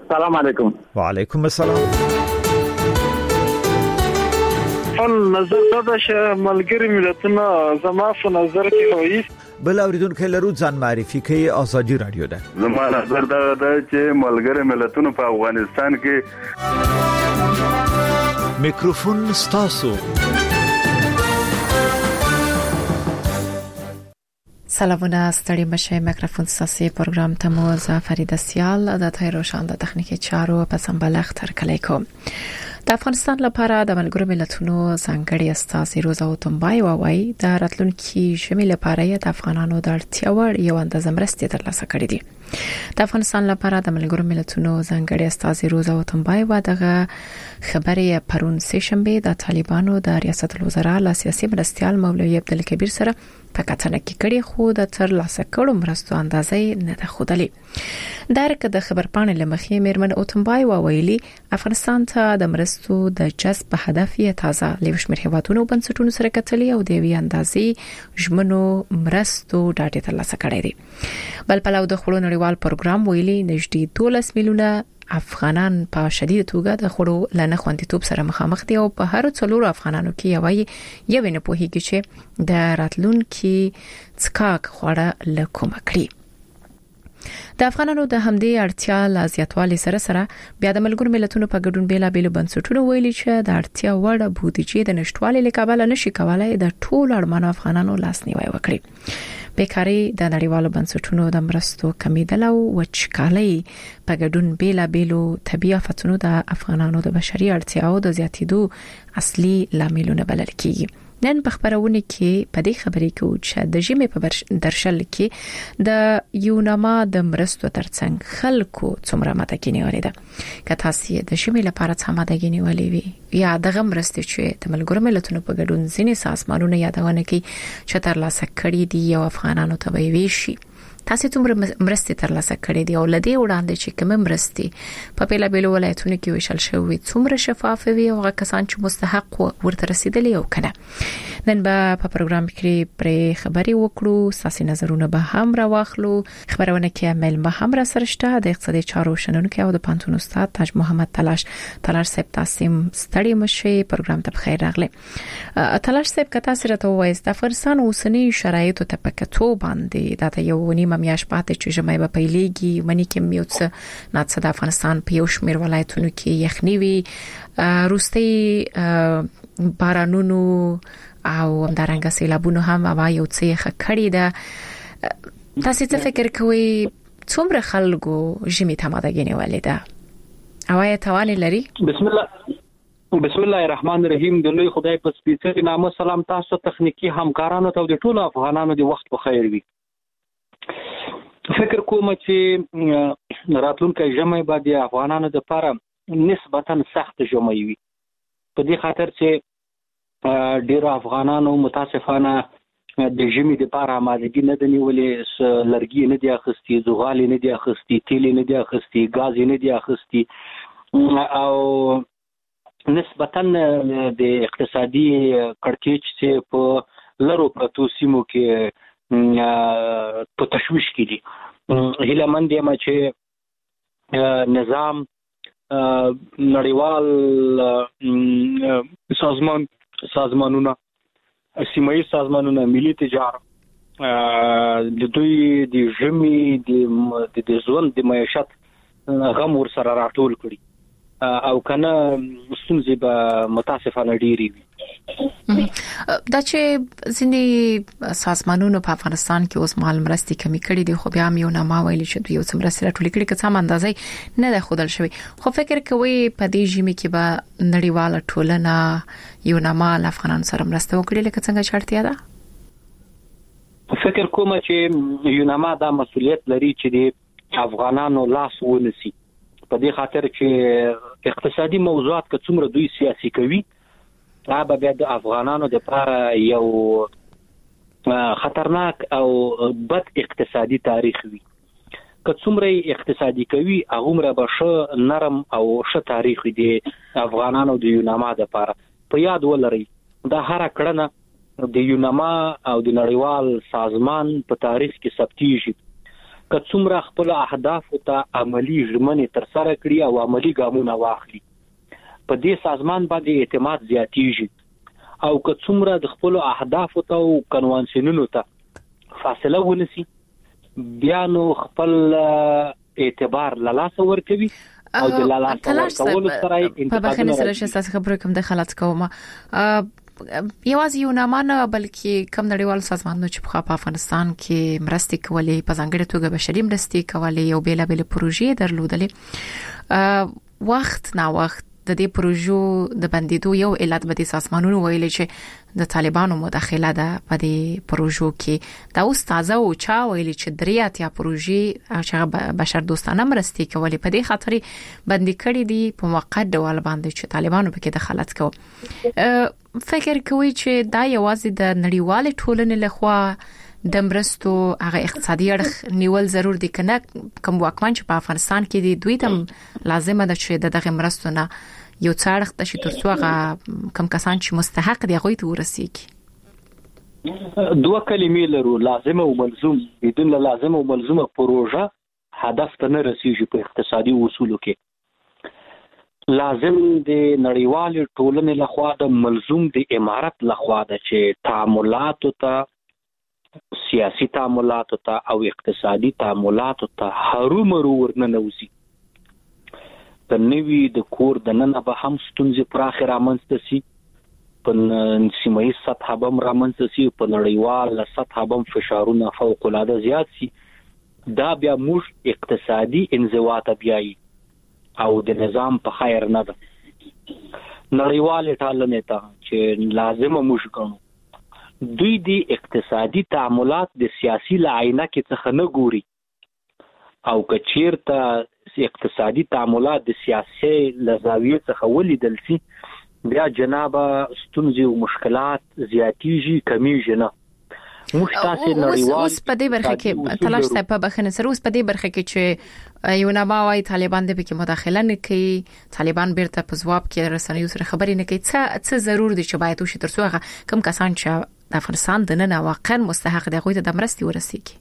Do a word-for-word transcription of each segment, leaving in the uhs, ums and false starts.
السلام علیکم. وعلیکم السلام. فل نظر دا چې ملګری ملتونه زما په نظر کې وایي بل اوریدونکو لرو ځان معرفي کوي. ازادي رادیو ده. زما نظر دا ده چې ملګری ملتونه په افغانستان کې میکروفون ستاسو. سلامونه ستړي مشه. میکروفون ستاسو پروګرام ته مو ز فرید سیال د تایروشان د تخنیکی چارو په سمبالښت تر کلی کوم. د افغانستان لپاره د ملګرو ملتونو ځانګړي استازي روزا وتمبای وایي د راتلونکي شمېل لپاره د افغانانو د اړتیا وړ یو اندازه مرستې ترلاسه کړې دي. د افغانستان لپاره د ملګرو ملتونو ځانګړي استازي روزا وتمبای و دغه خبرې پرون سه شنبه د طالبانو د ریاست الوزرا له سیاسي مرستيال مولوي عبدالکبیر سره په کتنه کې کړي خو د ترلاسه کړو مرستو اندازې نه ده ښودلې. درک د خبر پاڼې لمخې میرمن اوتمبای وویلي افغانستان ته د مرستو د جذب په هدف یې تازه لیوشمیر هیوادونو بنسټونو سره کتلې او د وی اندازې ژمنو مرستو ډاټه ترلاسه کړې دي. بل پلاو د خړو نړیوال پروګرام ویلي نږدې دولس میلیونه افغانان په شدید توګه د خړو لنه خوندیتوب سره مخامخ دي او په هر څلورو افغانانو کې یوې یو نه پوهیږي چې د راتلونکي څکاک خوړه لکوم کړی. د افغانانو د همدې اړتیا لا زیاتوالي سره سره بیا د ملګرو ملتونو په ګډون بیلا بیل بنسټونو ویلي چې د اړتیا وړ بودیجې د نشټوالي لکابل نشي کولای د ټول اړمنو افغانانو لاسنیوي وکړي. بیکاری د نړیوالو بنسټونو د مرستو کمیدل او وچکالي په ګډون بیلا بیلو طبيعي آفتونو د افغانانو د بشري اړتیاو د زیاتیدو اصلي لاملونه بلل کیږي. نن په خبرونه کې په دې خبرې کې چې د ژمي په درشل کې د یوناما د مرستو ترڅنګ خلکو څومره مدګینی ولې ده که تاسو د ژمي لپاره څه مدګینی ولې وي یا د مرستې چې د ملګرو ملتونو په ګډون ځینې سازمانونه یادونه کوي چې ترلاسه کړي دي او افغانانو ته ویوي شي تاسو څومره مرستې ترلاسه کړې دي او لدی وړاندې چې کوم مرستې په پیله بیل ولایتونو کې وشل شوې څومره شفاف وي او کسان چې مستحق ورته رسیدلي او کنه. نن به په پروګرام کې پرې خبري وکړو ساسي نظرونه به هم راوخلو. خبرونه کې مل به هم را سرشته د اقتصادي چارو شنونکو او د پانتون استاد تاج محمد تلاش تلاش صاحب تاسو ستړي مشه پروګرام ته بخیر راغلی. تلاش صاحب کته سره ته وایي د افغانستان اوسنی شرایطو ته پکتو باندې دا یو ونی میاش پاتې چې جمعي به پیلېږي منی کې میوڅ ناتسه د افغانستان په یو شمیر ولایتونو کې یخني وي روستي بارانونو او همدارنګه سیلابونو هم هوا یو څه خکړی ده. تاسو څه فکر کوئ څومره خلکو ژمي ته مدګینه ولیده او آیا توان لري؟ بسم الله بسم الله الرحمن الرحیم. د لوی خدای په سپیڅلي نامه سلام تاسو تخنیکی همکارانو ته د ټولو افغانانو د وخت په خیر وي. فکر کوم چې راتلونکي ژمي باندې افغانانو د لپاره نسبتا سخت ژمي وي په دې خاطر چې ډیرو افغانانو متاسفانه د ژمي د لپاره آمادګي نه دی نیولې لرګي نه دی اخیستي زغال نه دی اخیستي تیل نه دی اخیستي غاز نه دی اخیستي او نسبتا د اقتصادي کړکېچ چې په لرو پرتو سیمو کې په تشویش کې دي. هیله مند یم چې نظام نړیوال سازمان سازمانونه سیمایي سازمانونه ملي تجارت د دوی د ژمي د د ژوند د معیشت غم ور سره راټول کړي او کنه ستونزې به متاسفانه ډېری وي. دا چې ځینې سازمانونو په افغانستان کې اوس مال مرستې کمی کړي دي خو بیا هم یو نامه ویلي چې دوی یو څه مرستې راټولې کړي که څه هم اندازې نه ده ښودل شوې خو فکر کوئ په دې ژمي کې به نړیواله ټولنه یو نامه له افغانانو سره مرسته وکړي لکه څنګه چې اړتیا ده؟ فکر کوم چې یو نامه دا مسؤلیت لري چې د افغانانو لاس ونیسي په دې خاطر چې اقتصادي موضوعات که څومره دوی سیاسي کوي دا به بیا د افغانانو د لپاره یو خطرناک او بد اقتصادي تاریخ وي. که څومره اقتصادي کوي هغومره به ښه نرم او ښه تاریخ دی افغانانو د یوناما د لپاره. په یاد ولرئ دا هره کړنه د یوناما او د نړیوال سازمان په تاریخ کې ثبتیږي. که څومره خپل اهداف ته عملی ژمنې تر سره کړي او عملی ګامونه واخلي په دې سازمان باندې اعتماد زیاتیږي او که څومره د خپل اهداف ته او کنوانسیونونو ته فاصله ونیسي بیا نو خپل اعتبار له لاسه ورکوي او د لاسه ورکولو سره په بخښنې سره چې تاسو خبرې کوم د خلات کوم یوازې یو نامه نه بلکې کم نړیوال سازمانونو چې په افغانستان کې مرستې کولې په ځانګړي توګه بشري مرستې کولې یو بیل بیل پروژې درلودلې وخت نا وخت د دې پروژو د بندیدو یو علت به د سازمانونو ویلي چې د طالبانو مداخله ده په دې پروژو کې دا اوس تازه او چا ویلي چې درې اتیا پروژې چې بشر دوستانه مرستې کولې په دې خاطر بندي کړې دي په موقت ډول باندې چې طالبانو پکې دخالت کوي فکر کوي چې دا یوازې د نړیوال ټولنې لخوا د مرستو هغه اقتصادي اړخ نیول ضرور دي کنه کوم واکمن چې په افغانستان کې دي دوی ته لازمه ده چې دغه مرستو نه یو څارخ د شي ترڅو هغه کم کسان چې مستحق دي غوي ته ورسیږي دوه کلمې لرو لازمه او ملزوم بدون لازمه او ملزومه پروژه هدف ته نه رسیږي په اقتصادي اصولو کې لازم د نړیوال ټولنې لخوا د ملزوم د امارت لخوا د چې تعاملات ته سیاسي تعاملات ته او اقتصادي تعاملات ته هرومرو ورننوزي په نوي د کور د نن به هم ستونزې پراخ رامنځته سي په سیمایي سطح به رامنځته سي په نړیوال سطح به فشارونه فوق العاده زیات سي دا بیا موږ اقتصادي انزوا ته بیایي او د نظام په خیر نه ده نړیوال ټولنې ته چې لازمه موږ کوو دوی دی اقتصادي تعاملات د سیاسي لعینه کې څخه نه ګوري او کچیرته اقتصادي تعاملات د سیاسي لزاویه څخه ولیدل سي بیا جناب ستونزې او مشکلات زیاتیږي کمیږي نه مشتاسه نړیوال اوس په دې برخه کې تلاش ته په بخنه سره اوس په دې برخه کې چې یو نه باوي طالبان د پکې مداخله نه کوي طالبان بیرته په ځواب کې رسنیو سره خبرې نه کوي څه څه ضرور دي چې باید وشي ترڅو هغه کم کسان چې د افغانستان د نن واقعا مستحق دي غوښته د مرستې ورسیږي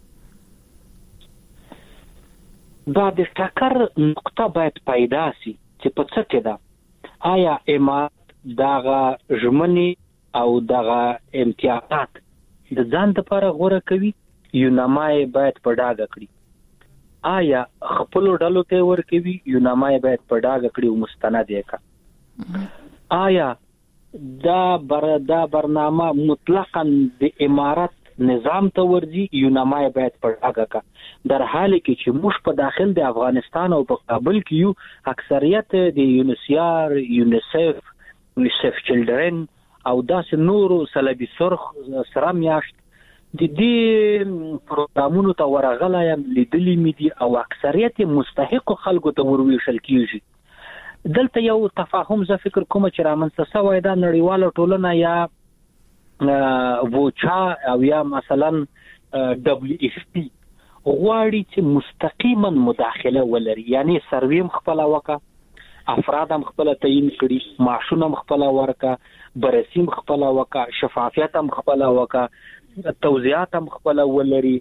دا د ټکر نقطه باید پیدا سي چې په څه کې ده آیا امارات دغه ژمنې او دغه امتیازات د ځان لپاره غوړه کوي یو نامای باید په ډاګه کړی آیا خپل ډلو ته ور کوي یو نامای باید په ډاګه کړی او مستند یې کا آیا دا بر دا برنامه مطلقاً د امارت نظام ته ورځي یو نامای باید په ډاګه کا در حال کې چې موږ په داخل د افغانستان او په کابل کې یو اکثریت د یونیسیار یونیسف یونیسف چلډرن او داسې نورو سلبي سرخ سره میاشت د دې پروګرامونو ته ورغلایم لیدلې مې دي او اکثریت مستحق خلکو ته ورویشل کیږي دلته یو تفاهم زه فکر کوم چې رامنځته شوی دا نړیواله ټولنه یا ووچا او یا مثلا دبليو اف پی غواړي چې مستقیما مداخله ولري یعنی سرویم خپل وکا افراد هم خپل تعیین کړي معاشونه هم خپل ورکا برسیم خپل وکا شفافیت هم خپل وکا توزیعات هم خپل ولري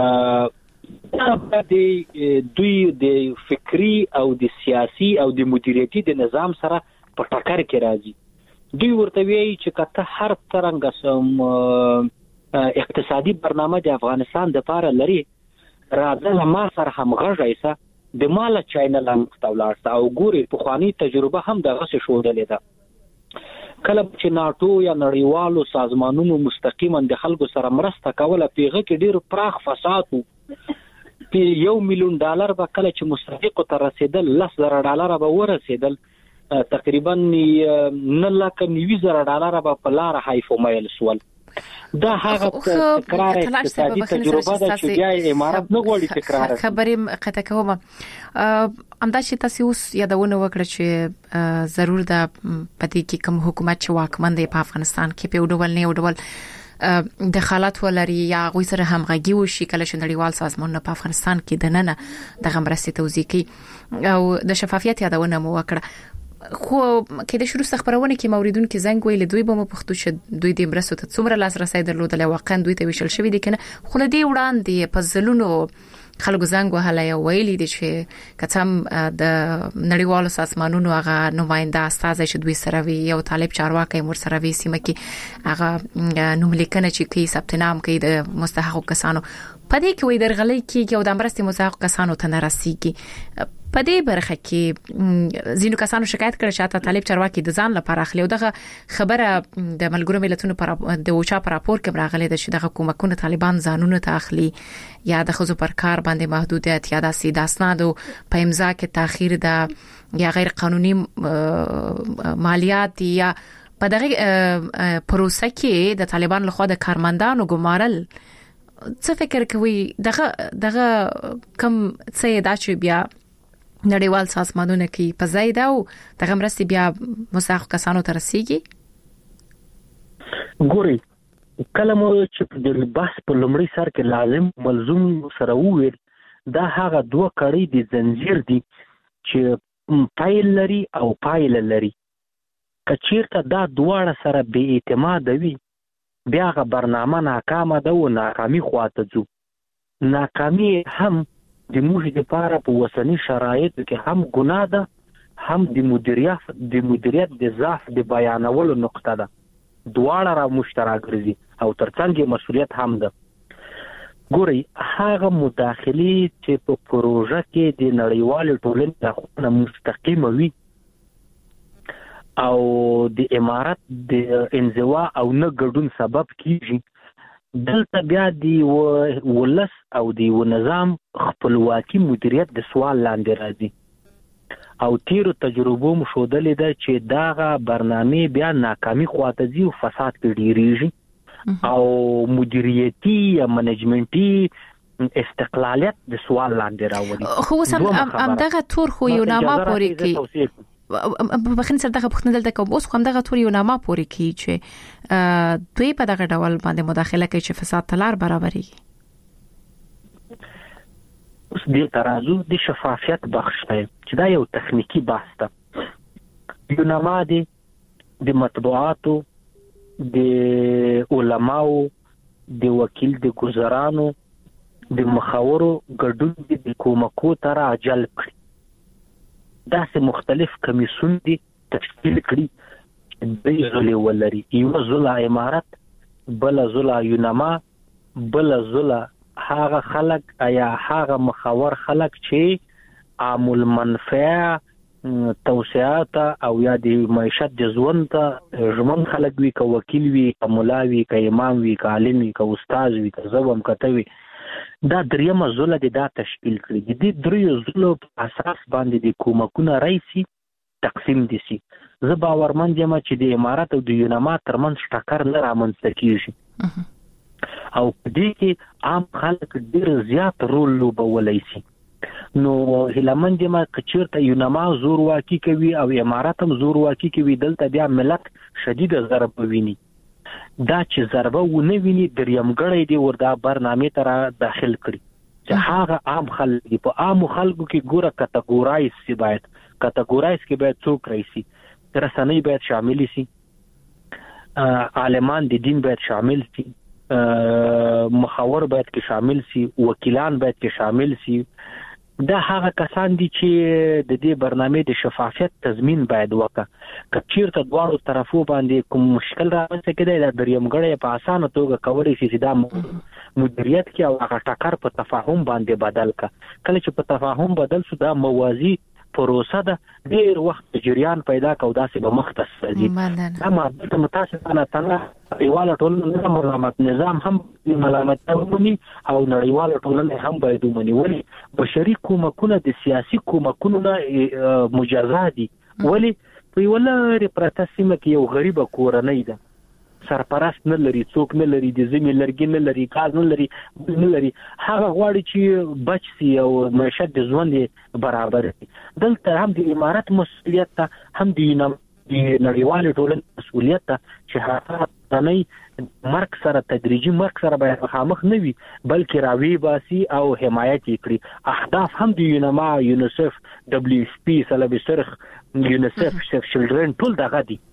د دوی د فکری او د سیاسي او د مدیریتي د نظام سره په ټکر کې راځي دوی ورته وایي چې کته هر څنګه سم اقتصادي برنامه د افغانستان د لپاره لري راځه ما سره هم غږایسه د مال چینل هم مختولارسته او ګوري په خواني تجربه هم دغه څه شوډلې ده کله چې ناتو یا نړیوالو سازمانونو مستقیما د خلکو سره مرسته کوله پیغه کې ډیر پراخ فساد په یو میلیون ډالر به کله چې مستحق ته رسیدل لس زره ډالر به ورسیدل تقریبا نه لکه نیوي زره ډالر به په لار حیف او مایل سوال دا هغه تکرار اقتصادي تجربه ده چې بیا امارات نه غواړي تکرار خبرې قطع کوم امدا چې تاسو اوس یادونه وکړه چې ضرور ده پدې کې کوم حکومت چې واکمن دی په افغانستان کې په ډول نه ډول د حالات ولري یا غوي سره همغږي وشي کله چې نړیوال سازمانونه په افغانستان کې د نن د غمرستي توزیع کوي او د شفافیت یادونه مو وکړه خو کې د شروع خبرونه کې موریدونکو زنګ ویل دوی به مو پښتو ش دوی د مرستو ته څومره لاسرسي درلودل واقعا دوی ته ویشل شوی دي کنه خو له دې وړاندې په ځلونو خلکو زنګ وهله یو ویلي دي چې کتم د نړیوالو سازمانونو هغه نماینده استاد چې دوی سره وی یو طالب چارواکي مر سره وی سیمه کې هغه نوم لیکنه چې کی ثبت نام کوي د مستحق کسانو پدې کې وي درغلي کې یو د امرستي مستحق کسانو ته نه رسیږي پدې برخه کې زینو کسانو شکایت کړي چې تا طالب چارواکي د ځان لپاره اخلي او دغه خبره د ملګرو ملتونو پر د اوچا پر راپور کې راغلي د چې دغه کومکونه طالبان ځانونه ته اخلي یا د خزو پر کار باندې محدودیت یا د سیده اسنادو په امضا کې تاخير ده یا غیر قانوني مالیات یا په دغه پروسه کې د طالبان لخوا د کارمندانو ګمارل څه فکر کوي دغه دغه کم څه دا چې بیا نړیوال سازمانونه کې په ځای دا او دغه مرستي بیا مستحق کسانو ته رسیږي ګوري کله مو چې د بحث په لومړي سر کې لازم ملزوم سره وویل دا هغه دوه کړي دي زنجیر دي چې پایل لري او پایل لري کچیرته دا دواړه سره بې اعتماد وي بیا غ برنامه ناکامه ده او ناکامي خواته ځو ناکامي هم د موږ لپاره په وسنی شرایطو کې هم ګناه ده هم د مدیریت د مدیریت د ضعف د بیانولو نقطه ده دواړه را مشترک ګرځي او ترڅنګ مسؤلیت هم ده ګوري هغه مداخلي چې په پروژه کې د نړیوال ټولنې دغه مستقیمه وي او د امارات د انزوا او نه ګډون سبب کیږي دلته بیا دی ولس او دی نظام خپلواکي مدیریت د سوال لاندې راځي او تیرو تجربو مشودلې ده چې داغه برنامه بیا ناکامي خواته ځي او فساد کې ډیریږي او مدیریتي یا منیجمنتي استقلالیت د سوال لاندې راوړي خو سم ام دغه تور خو یو نامه پوري کی په خن سره دغه پښتنه دلته کوم اوس کوم دغه تور یو نامه پوري کی چې دوی په دغه ډول باندې مداخله کوي چې فساد تلار برابرۍ اوس دې ترازو د شفافیت بخش دی چې دا یو تخنیکی بحث ده یو نامه دی د مطبوعاتو د علماو د وکیل د گزارانو د مخاورو ګډون د کومکو تر جلب کړي دا سه مختلف کمیسون دي تشکیل کړي د زولي ولري یو زولا امارات بل زولا یونما بل زولا هغه خلق یا هغه مخاور خلق چې عامل منفعه توسعات او یا د معیشت د ژوند ته ژمن خلق وی ک وکیل وی ک مولا وی ک امام وی ک عالم وی ک استاد وی ک زوم کتوي دا دریمه زوله د دا تشکیل کړي د دریو زولو په اساس باندې د کومکونه رئیسي تقسیم دي سي زه باورمند یم چې د امارات او د یونما ترمنځ ټکر نه رامنځته کیږي او په دې کې عام خلک ډیر زیات رول لوبولای شي نو هلمند یم کچیرته یونما زور واکي کوي او امارات هم زور واکي کوي دلته بیا ملت شدید ضرب ویني دا چې ضربه ونه ویني دریمګړی دی وردا برنامه تر داخل کړي چې هغه عام خلک په عام خلکو کې ګوره کټګورایز سی باید کټګورایز کې باید څوک رئیسي رسنۍ باید شامل شي عالمان د دین باید شامل شي مخاور باید کې شامل شي وکیلان باید کې شامل شي دا هغه کسان دي چې د دې برنامه د شفافیت تضمین باید وکړي کچیرته دواړو طرفو باندې کوم مشکل راځي کېدای دا دریمګړی په اسانه توګه کولای شي چې دا مدیریت کې او هغه ټکر په تفاهم باندې بدل کا کله چې په تفاهم بدل شو دا موازی پروسه ده ډیر وخت جریان پیدا کو داسې به مختص دي اما د متاسفانه تنه نړیوال ټولنه ملامت نظام هم ملامت کوي او نړیوال ټولنه هم باید ومني ولی بشري کومکونه د سیاسي کومکونو نه مجازا دي ولی په ولر پرتاسمه کې یو غریب کورنۍ ده سرپرست نه لري څوک نه لري د زمي لرګي نه لري کار نه لري نه لري هغه غواړي چې بچ سي او معیشت د ژوند برابر دلته هم د امارات مسؤلیت ته هم د نړیوال ټولنې مسؤلیت ته چې هغه نه مرګ سره تدریجي مرګ سره به مخامخ نه وي بلکې راوي باسي او حمایت کړي اهداف هم د یونما یونیسف دبليو اف پی سلبي سرخ یونیسف سیف چلډرن ټول دغه دي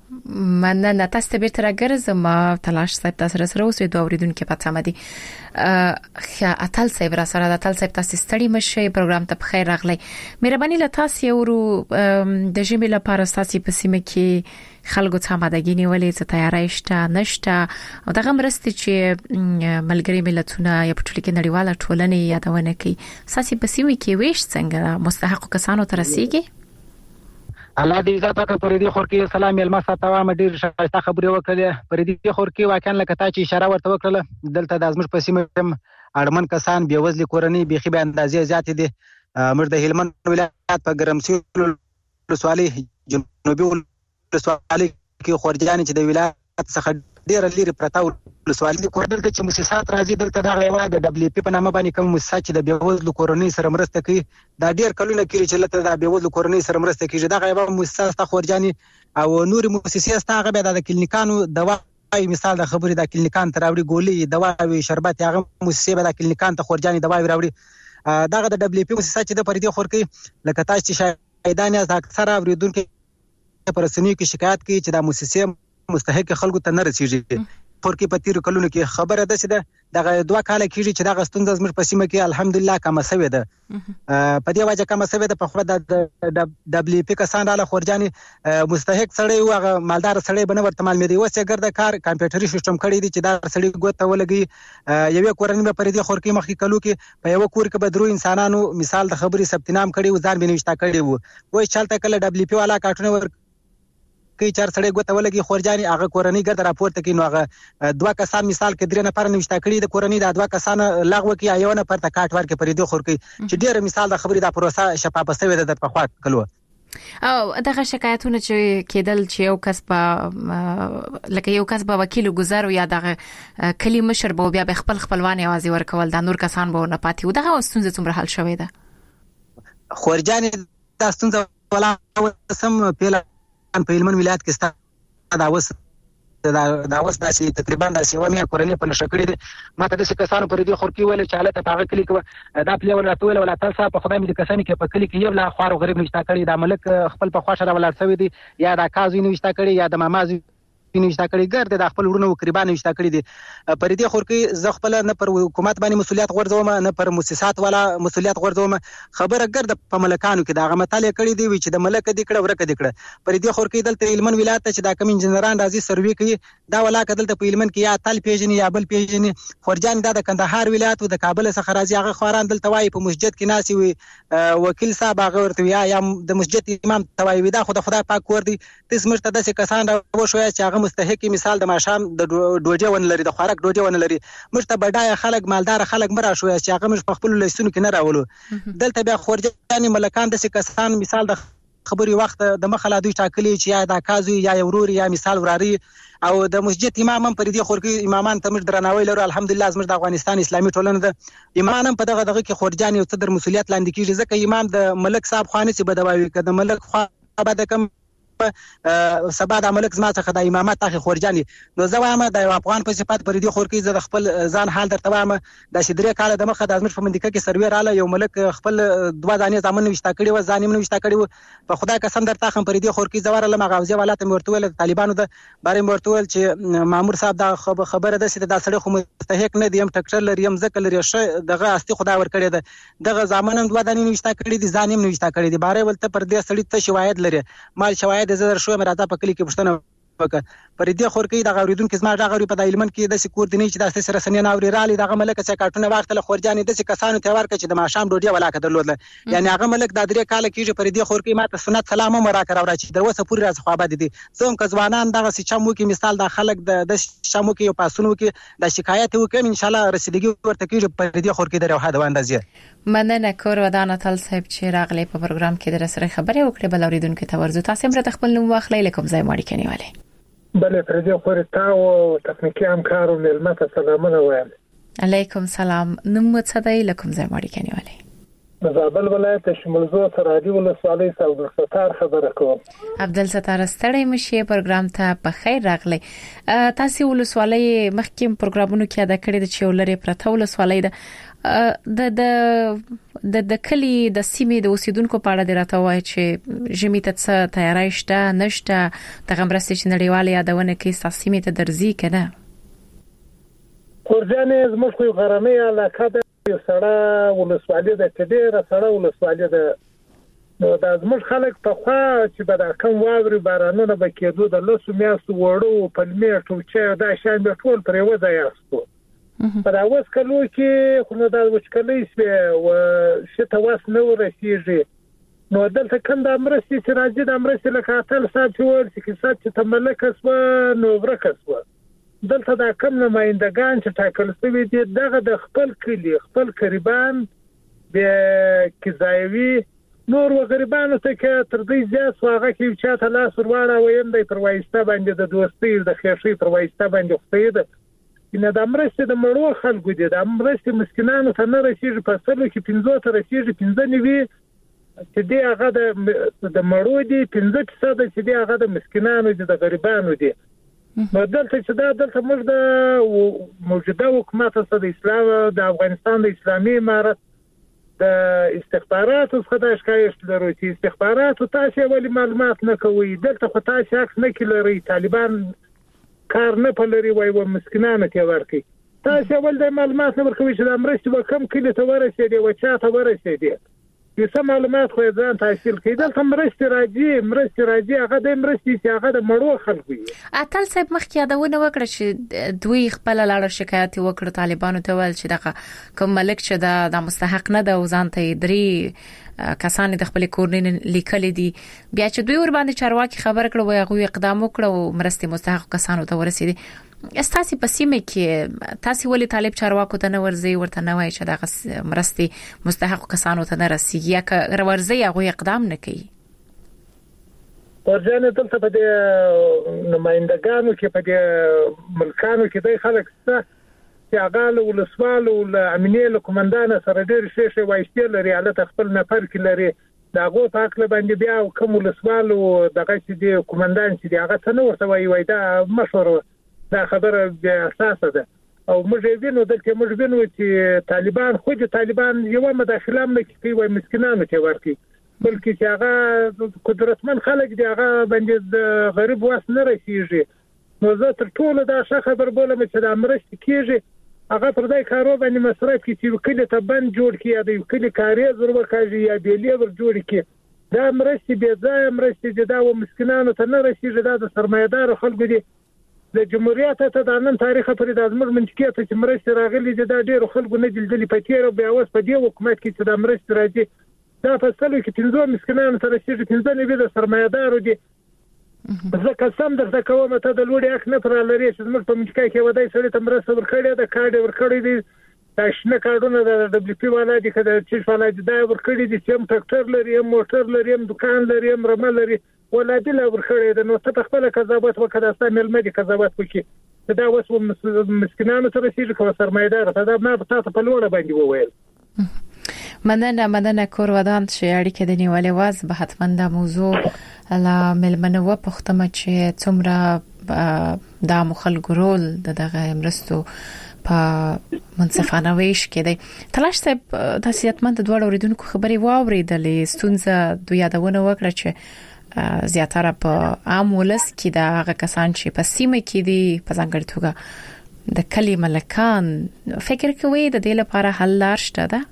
مننه تاسو ته بیرته راګرځم تلاش صاحب تاسو سره اوسې دوه اوریدونکو په تمه دي خیا اتل صاحب را سره اتل صاحب تاسو ستړي مشه پروګرام ته بخیر راغلی مهرباني له تاسو ورو د ژمي لپاره تاسو په سیمه کې خلکو ته آمادګي نیولې څه تیاری شته نشته او دغه مرستې چې ملګری ملتونه یا په ټولو کې نړیواله ټولنه یادونه کوي تاسو په سیمه کې ویش څنګه مستحق کسانو ته رسیږي الله دې عزت وکړي پر دې خور کې سلام یلما ساتوا م ډیر شایسته خبرې وکړې پر دې خور کې واقعا لکه تا چې اشاره ورته وکړه دلته د ازمر په سیمه اړمن کسان بې وزلي کورنۍ بيخي به اندازې زیات دي مر د هلمند ولایت په ګرمسیر ولسوالۍ جنوبي ولسوالۍ کې خورجان چې د ولایت څخه ډیر لري پرتا ولسوالۍ کوردل چې مؤسسات راځي دلته دا غوا د دبليو پی په نامه باندې کوم مؤسسات چې د بیوزلو کورنۍ سره مرسته کوي دا ډیر کلونه کېږي چې لته د بیوزلو کورنۍ سره مرسته کوي دا غوا مؤسسات خورجاني او نور مؤسسات هغه به د کلینیکانو دوا مثال د خبرې د کلینیکان تراوړي ګولې دوا او شربت هغه مؤسسه به د کلینیکان ته خورجاني دوا وراوړي دغه د دبليو پی مؤسسات چې د پردي خور کوي لکه تاسو چې شاهدان یاست اکثره اوریدونکو پر سنوي کې شکایت کوي چې د مؤسسه مستحق خلکو ته نه رسیږي پرکې په تیر کلونو کې خبره ده چې دغه دوه کال کېږي چې دغه ستونزه زموږ په سیمه کې الحمدلله کم شوې ده په دې وجه کم شوې ده په خو د دبليو پی کسان را خورجاني مستحق سړی او هغه مالدار سړی بنه ورته مال مې دی وسه ګرځه کار کمپیوټري سیستم کړی دی چې دا سړی ګوته ولګي یوه کورنۍ په دې خور کې مخکې کلو کې په یو کور کې به درو انسانانو مثال د خبري ثبت نام کړی او ځان بنوښتا کړی وو وای چلته کله دبليو پی والا کارتونه ور کې چار سړی ګوته ولګي خورجاني هغه کورنۍ ګرځ راپورته کوي نو هغه دوه کسان مثال کې درې نفر نوښتا کړی د کورنۍ د دوه کسان لغوه کې یو نفر ته کاټ ورکې پرې دوه خور کوي چې ډېر مثال د خبرې د پروسه شفافه شوی د په خوا کلو او دغه شکایتونه چې کېدل چې یو کس په لکه یو کس په وکیل گزارو یا دغه کلی مشر به بیا خپل خپلوان یوازې ورکول د نور کسان به نه پاتې و دغه ستونزه څومره حل شوې ده خورجاني د ستونزه ولا سم پیله په هلمند ولایت کې ستا دا وس دا وس داسې تقریبا داسې و مې کورنۍ په نشه کړې دي ماته د کسانو پر دې خور کې ویل چې حالت په هغه کلی کې دا پلی ولا ټول ولا تاسو په خدای مې د کسانو کې په کلی کې یو لا خوار غریب نشتا کړی دا ملک خپل په خوښه را ولر شوی دی یا دا کازو نشتا کړی یا د مامازو نشتا کړی ګرځي د خپل ورونو قربان نشتا کړی دي پر دې خور کې ز خپل نه پر حکومت باندې مسولیت غورځوم نه پر مؤسسات والا مسولیت غورځوم خبره ګرځي په ملکانو کې دا غمتاله کړی دی چې د ملک د کړه ورکه د کړه پر دې خور کې دلته هلمند ولایت چې دا کم انجنیران راځي سروي کوي دا ولا کدلته په هلمند کې یا تل پیژني یا بل پیژني خورجان دا د کندهار ولایت او د کابل څخه راځي هغه خوران دلته وای په مسجد کې ناسي وي وکیل صاحب هغه ورته یا د مسجد امام توای دا خدای خدای پاک ور دي تاسو مرته د کسان راو شویا چې هغه مستحق مثال د ماشام د ډوډۍ ون لري د خوراک ډوډۍ ون لري مرته بډای خلک مالدار خلک مرا شوی چې هغه مش په خپل لیسونو کې نه راولو دلته بیا خورجاني ملکان د کسان مثال د خبري وخت د مخاله دوی ټاکلي چې یا د کازو یا ورور یا مثال وراري او د مسجد امام هم پر دې خور کې امامان ته مر درناوی لرو الحمدلله زموږ د افغانستان اسلامي ټولنه ده امام هم په دغه دغه کې خورجاني او صدر مسولیت لاندې کیږي ځکه امام د ملک صاحب خواني چې بدوي کده ملک خو به د کم سبا د ملک زما څخه د امامت تاخي خورجاني نو زه وایم د افغان په صفات پر دې خور کې زه خپل ځان حال درته وایم د شدري کال د مخه د ازمر په منډه کې سروي رااله یو ملک خپل دوا ځانې ځامن نوښتا کړی و ځانې نوښتا کړی و په خدای قسم درته خم پر دې خور کې زوار لمه غوځي ولات مرتول طالبانو د بارې مرتول چې مامور صاحب دا خبره ده چې د سړی خو مستحق نه دی ام ټکټر لري ام ځکه لري شه دغه استی خدای ور کړی ده دغه ځامن دوا ځانې نوښتا کړی دي ځانې نوښتا کړی دي بارې ولته پر دې سړی ته شواهد لري مال شواهد د زر شو مراد په کلی کې پښتنه وکړه پر دې خور کې د غوریدونکو زما د غوری په د هلمند کې د سکور دني چې د سره سنې ناوري رالي دغه ملک چې کارتونه واختله خورجاني د کسانو ته ورکړي چې د ماشام ډوډۍ ولا کډر لودل یعنی هغه ملک د درې کال کې پر دې خور کې ماته سنت سلام مو راکړه او چې دروسه پوری راځ خو آباد دي زوم کځوانان دغه سچمو کې مثال د خلک د شمو کې یو پاسونو کې د شکایت وکم ان شاء الله رسیدګي ورته کې پر دې خور کې درو هدا اندازې مننه کور ودان تل صاحب چې راغلی په پروګرام کې در سره خبرې وکړې بل اوریدونکو ته ورزو تاسو هم را خپل نوم واخلئ لکم ځای ماړي کنيواله بله پر دې خوري تاسو تخنیکی همکارو ملمت سلامونه وایم علیکم سلام نوم څه دی لکم ځای ماړي کنيواله زابل ولایت شمولزو ترادی ولسوالۍ عبدل ستار خبره کوم عبدل ستار ستړی مشي پروګرام ته په خیر راغلی تاسو ولسوالۍ مخکې پروګرامونو کې ادا کړی د چولري پرته ولسوالۍ ده د د د د کلی د سیمې د اوسیدونکو په اړه راته وایي چې ژمي ته څه تیاری شته نشته د غمرستې چې نړیواله یادونه کې سیمې ته درځي کنه کورجانې زموږ خو غرمې علاقه ده یو سړه ولسوالي ده چې ډېره سړه ولسوالي ده نو دا زموږ خلک په خوا چې به دا کم واوري بارانونه به کېدو د لسو میاشتو وړو پلمې ټوچې دا شان به ټول پر یوه ځای استو په دا اوس کلو کې خو نو دا وچکلۍ شوې و شته واس نه ورسېږي نو دلته کوم د مرستې چې راځي د مرستې لکه اتل صاحب چې وویل چې کیسه چې تملکه شوه نو ورکه شوه دلته دا کم نمایندګان چې ټاکل شوي دي دغه د خپل کلي خپل قریبان د کځایوي نور و غریبانو ته کې تر دې زیات هغه کې چې ته لاس ورواړه ویم د پر وایسته باندې د دوستۍ د خېشي پر وایسته باندې خپې ده ان د امرسته د مړو خلکو دي د امرسته مسکینانو ته نه رسیږي په سلو کې پنځه ته رسیږي پنځه نیوي چې دی هغه د د مړو دي پنځه څه د چې دی هغه د مسکینانو دي د غریبانو دي نو دلته چې دا دلته موږ د موجوده حکومت سره د اسلام د افغانستان د اسلامي امارت د استخباراتو څخه د شکایت لرو چې استخباراتو تاسو ولې معلومات نه کوي دلته خو تاسو عکس نه کړئ طالبان کار نه پلري وای و مسکینانو ته ورکي تاسو ول د معلومات نه ورکوي چې د امرستي وکم کله ته ورسېدي و چا ته ورسېدي یو معلومات خو ځان تحصیل کړي دلته مرستي راځي مرستي راځي هغه د مرستي چې هغه د مړو خلکو اتل صاحب مخکې یادونه وکړه چې دوی خپل لاړه شکایت وکړ طالبانو ته ول چې دغه کوم ملک چې د مستحق نه د وزن ته درې کسان د خپل کورنۍ لیکل دي بیا چې دوی ور باندې چارواکي خبر کړو او هغه اقدام وکړ او مرستي مستحق کسانو ته ورسېدي استاسي په سیمه کې تاسو ولې طالب چارواکو ته نه ورځي ورته نه وای چې دغه مرستي مستحق کسانو ته نه رسیږي یا که ورځي هغه اقدام نه کوي ورځنه دلته په دې نمائندګانو کې په دې ملکانو کې د خلک څخه چې هغه ولسوال او امنیه له کمانډان سره ډېر شي شي وایستل لري حالت خپل نفر کې لري دا غو پاک له باندې بیا کوم ولسوال او دغه چې دی کمانډان چې دی هغه څنګه ورته وای وای دا مشوره دا خبره د اساسه ده او موږ وینو دلته موږ وینو چې طالبان خو د طالبان یو مداخله نه کوي وای مسکینانو ته ورکی بلکې چې هغه قدرتمن خلک دی هغه باندې د غریب واس نه رسیږي نو زه تر ټولو دا ښه خبر بولم چې د امرست کیږي هغه پر دای کارو باندې مصرف کی چې کله ته بند جوړ کی یا د کله کاری ضرور کوي یا بیلې ور جوړ کی دا امرست به ځای امرست دي دا و مسکینانو ته نه رسیږي دا د سرمایدار خلکو دي د جمهوریت ته د نن تاریخ پر د ازمر منځکې ته چې مرست راغلي دي دا ډېر خلکو نه دلدلې پټیر بیا اوس په دې حکومت کې چې د مرست راځي دا په سلو کې پنځه مسکینانو ته رسیږي پنځه نه د سرمایدارو دي ځکه سم درته کوم ته د لوړ حق نه پر لري چې زموږ په منځکې کې ودای سړی ته مرسته ورکړي د کارډ ورکړي دي تاسو کارډونه د دبليو پی والا دي کله چې والا دي دا ورکړي دي چې هم ټریکټر لري هم موټر لري هم دکان لري هم رمل لري ولادي لا ورکړي د نو ته خپل قضاوت وکړه سامل مدي قضاوت وکړي دا اوس مسکینانو ته رسیږي کوم سرمایدار ته دا نه تاسو په لوړه باندې وویل مننه مننه کور ودان چې اړیکه د نیولې واز به حتما د موضوع لا ملمنه و پختمه چې څومره د مخالګرول د دغه امرستو په منصفانه ویش کې دی تلاش صاحب تاسیتمن د دوه اوریدونکو خبري واوریدلې ستونزه دوی یادونه وکړه چې زیاتره په عام ولس کې د هغه کسان چې په سیمه کې دي په ځانګړي توګه د کلی ملکان فکر کوي د دې لپاره حل لار شته ده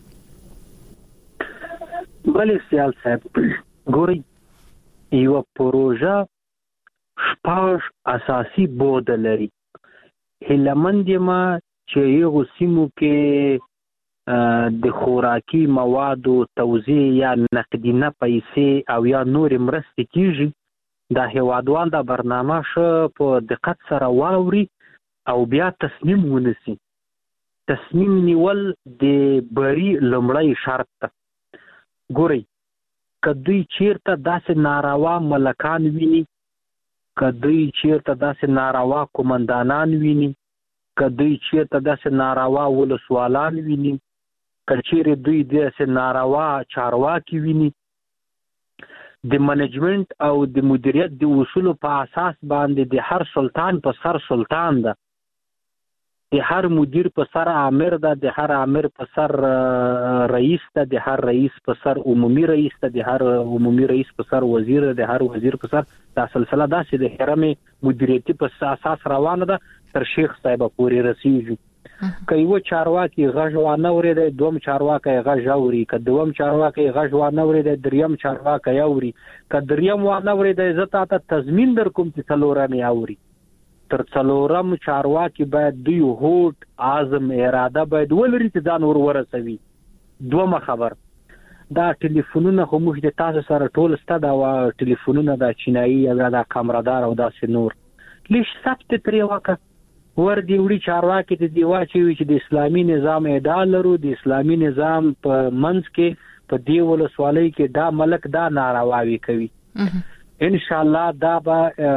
بلې سیال صاحب ګوري یو پروژه شپږ اساسي بود لري هلمند ما چې یو سیمو کې د خوراکي موادو توزیع یا نقدینه پیسې او یا نور مرستې کیږي دا هیوادوال دا برنامه شو په دقت سره واوري او بیا تصمیم ونیسي تصمیم نیول د بری لمړی شرط ده ګوري کدی چیرته داسې ناروا ملکان ویني کدی چیرته داسې ناروا کومندانان ویني کدی چیرته داسې ناروا ولسوالان ویني کچېره دوی داسې ناروا چارواکي ویني د منیجمنت او د مدیریت د اصولو په اساس باندې د هر سلطان په سر سلطان ده د هر مدیر په سر امیر ده، د هر امیر په سر رئیس ده، د هر رئیس په سر عمومي رئیس ده، د هر عمومي رئیس په سر وزیر ده، د هر وزیر په سر دا سلسله داسې د هرم مدیریتي په اساس روانه ده تر شیخ صاحب پورې رسیږي. که یو چارواکي غږ وانه اوري، دوم چارواکي غږ اوري، که دوم چارواکي غږ وانه اوري، دریم چارواکي اوري، که دریم وانه اوري د عزت ته تضمین در کوم چې څلورم اوري. تر څلورم چارواکي باید دوی هوټ عزم اراده باید ولري چې ځان ور ورسوي. دومره خبر دا ټلیفونونه خو موږ د تاسو سره ټول ستدا وا ټلیفونونه د چینایي یا د کامرادار او داسې نور لیش ثبت پرې وکړه ور دی وړي چارواکي د دی واچي چې د اسلامي نظام ادعا لرو، د اسلامي نظام په منځ کې په دی ولسوالۍ کې دا ملک دا نارواوي کوي. ان شاء الله دا به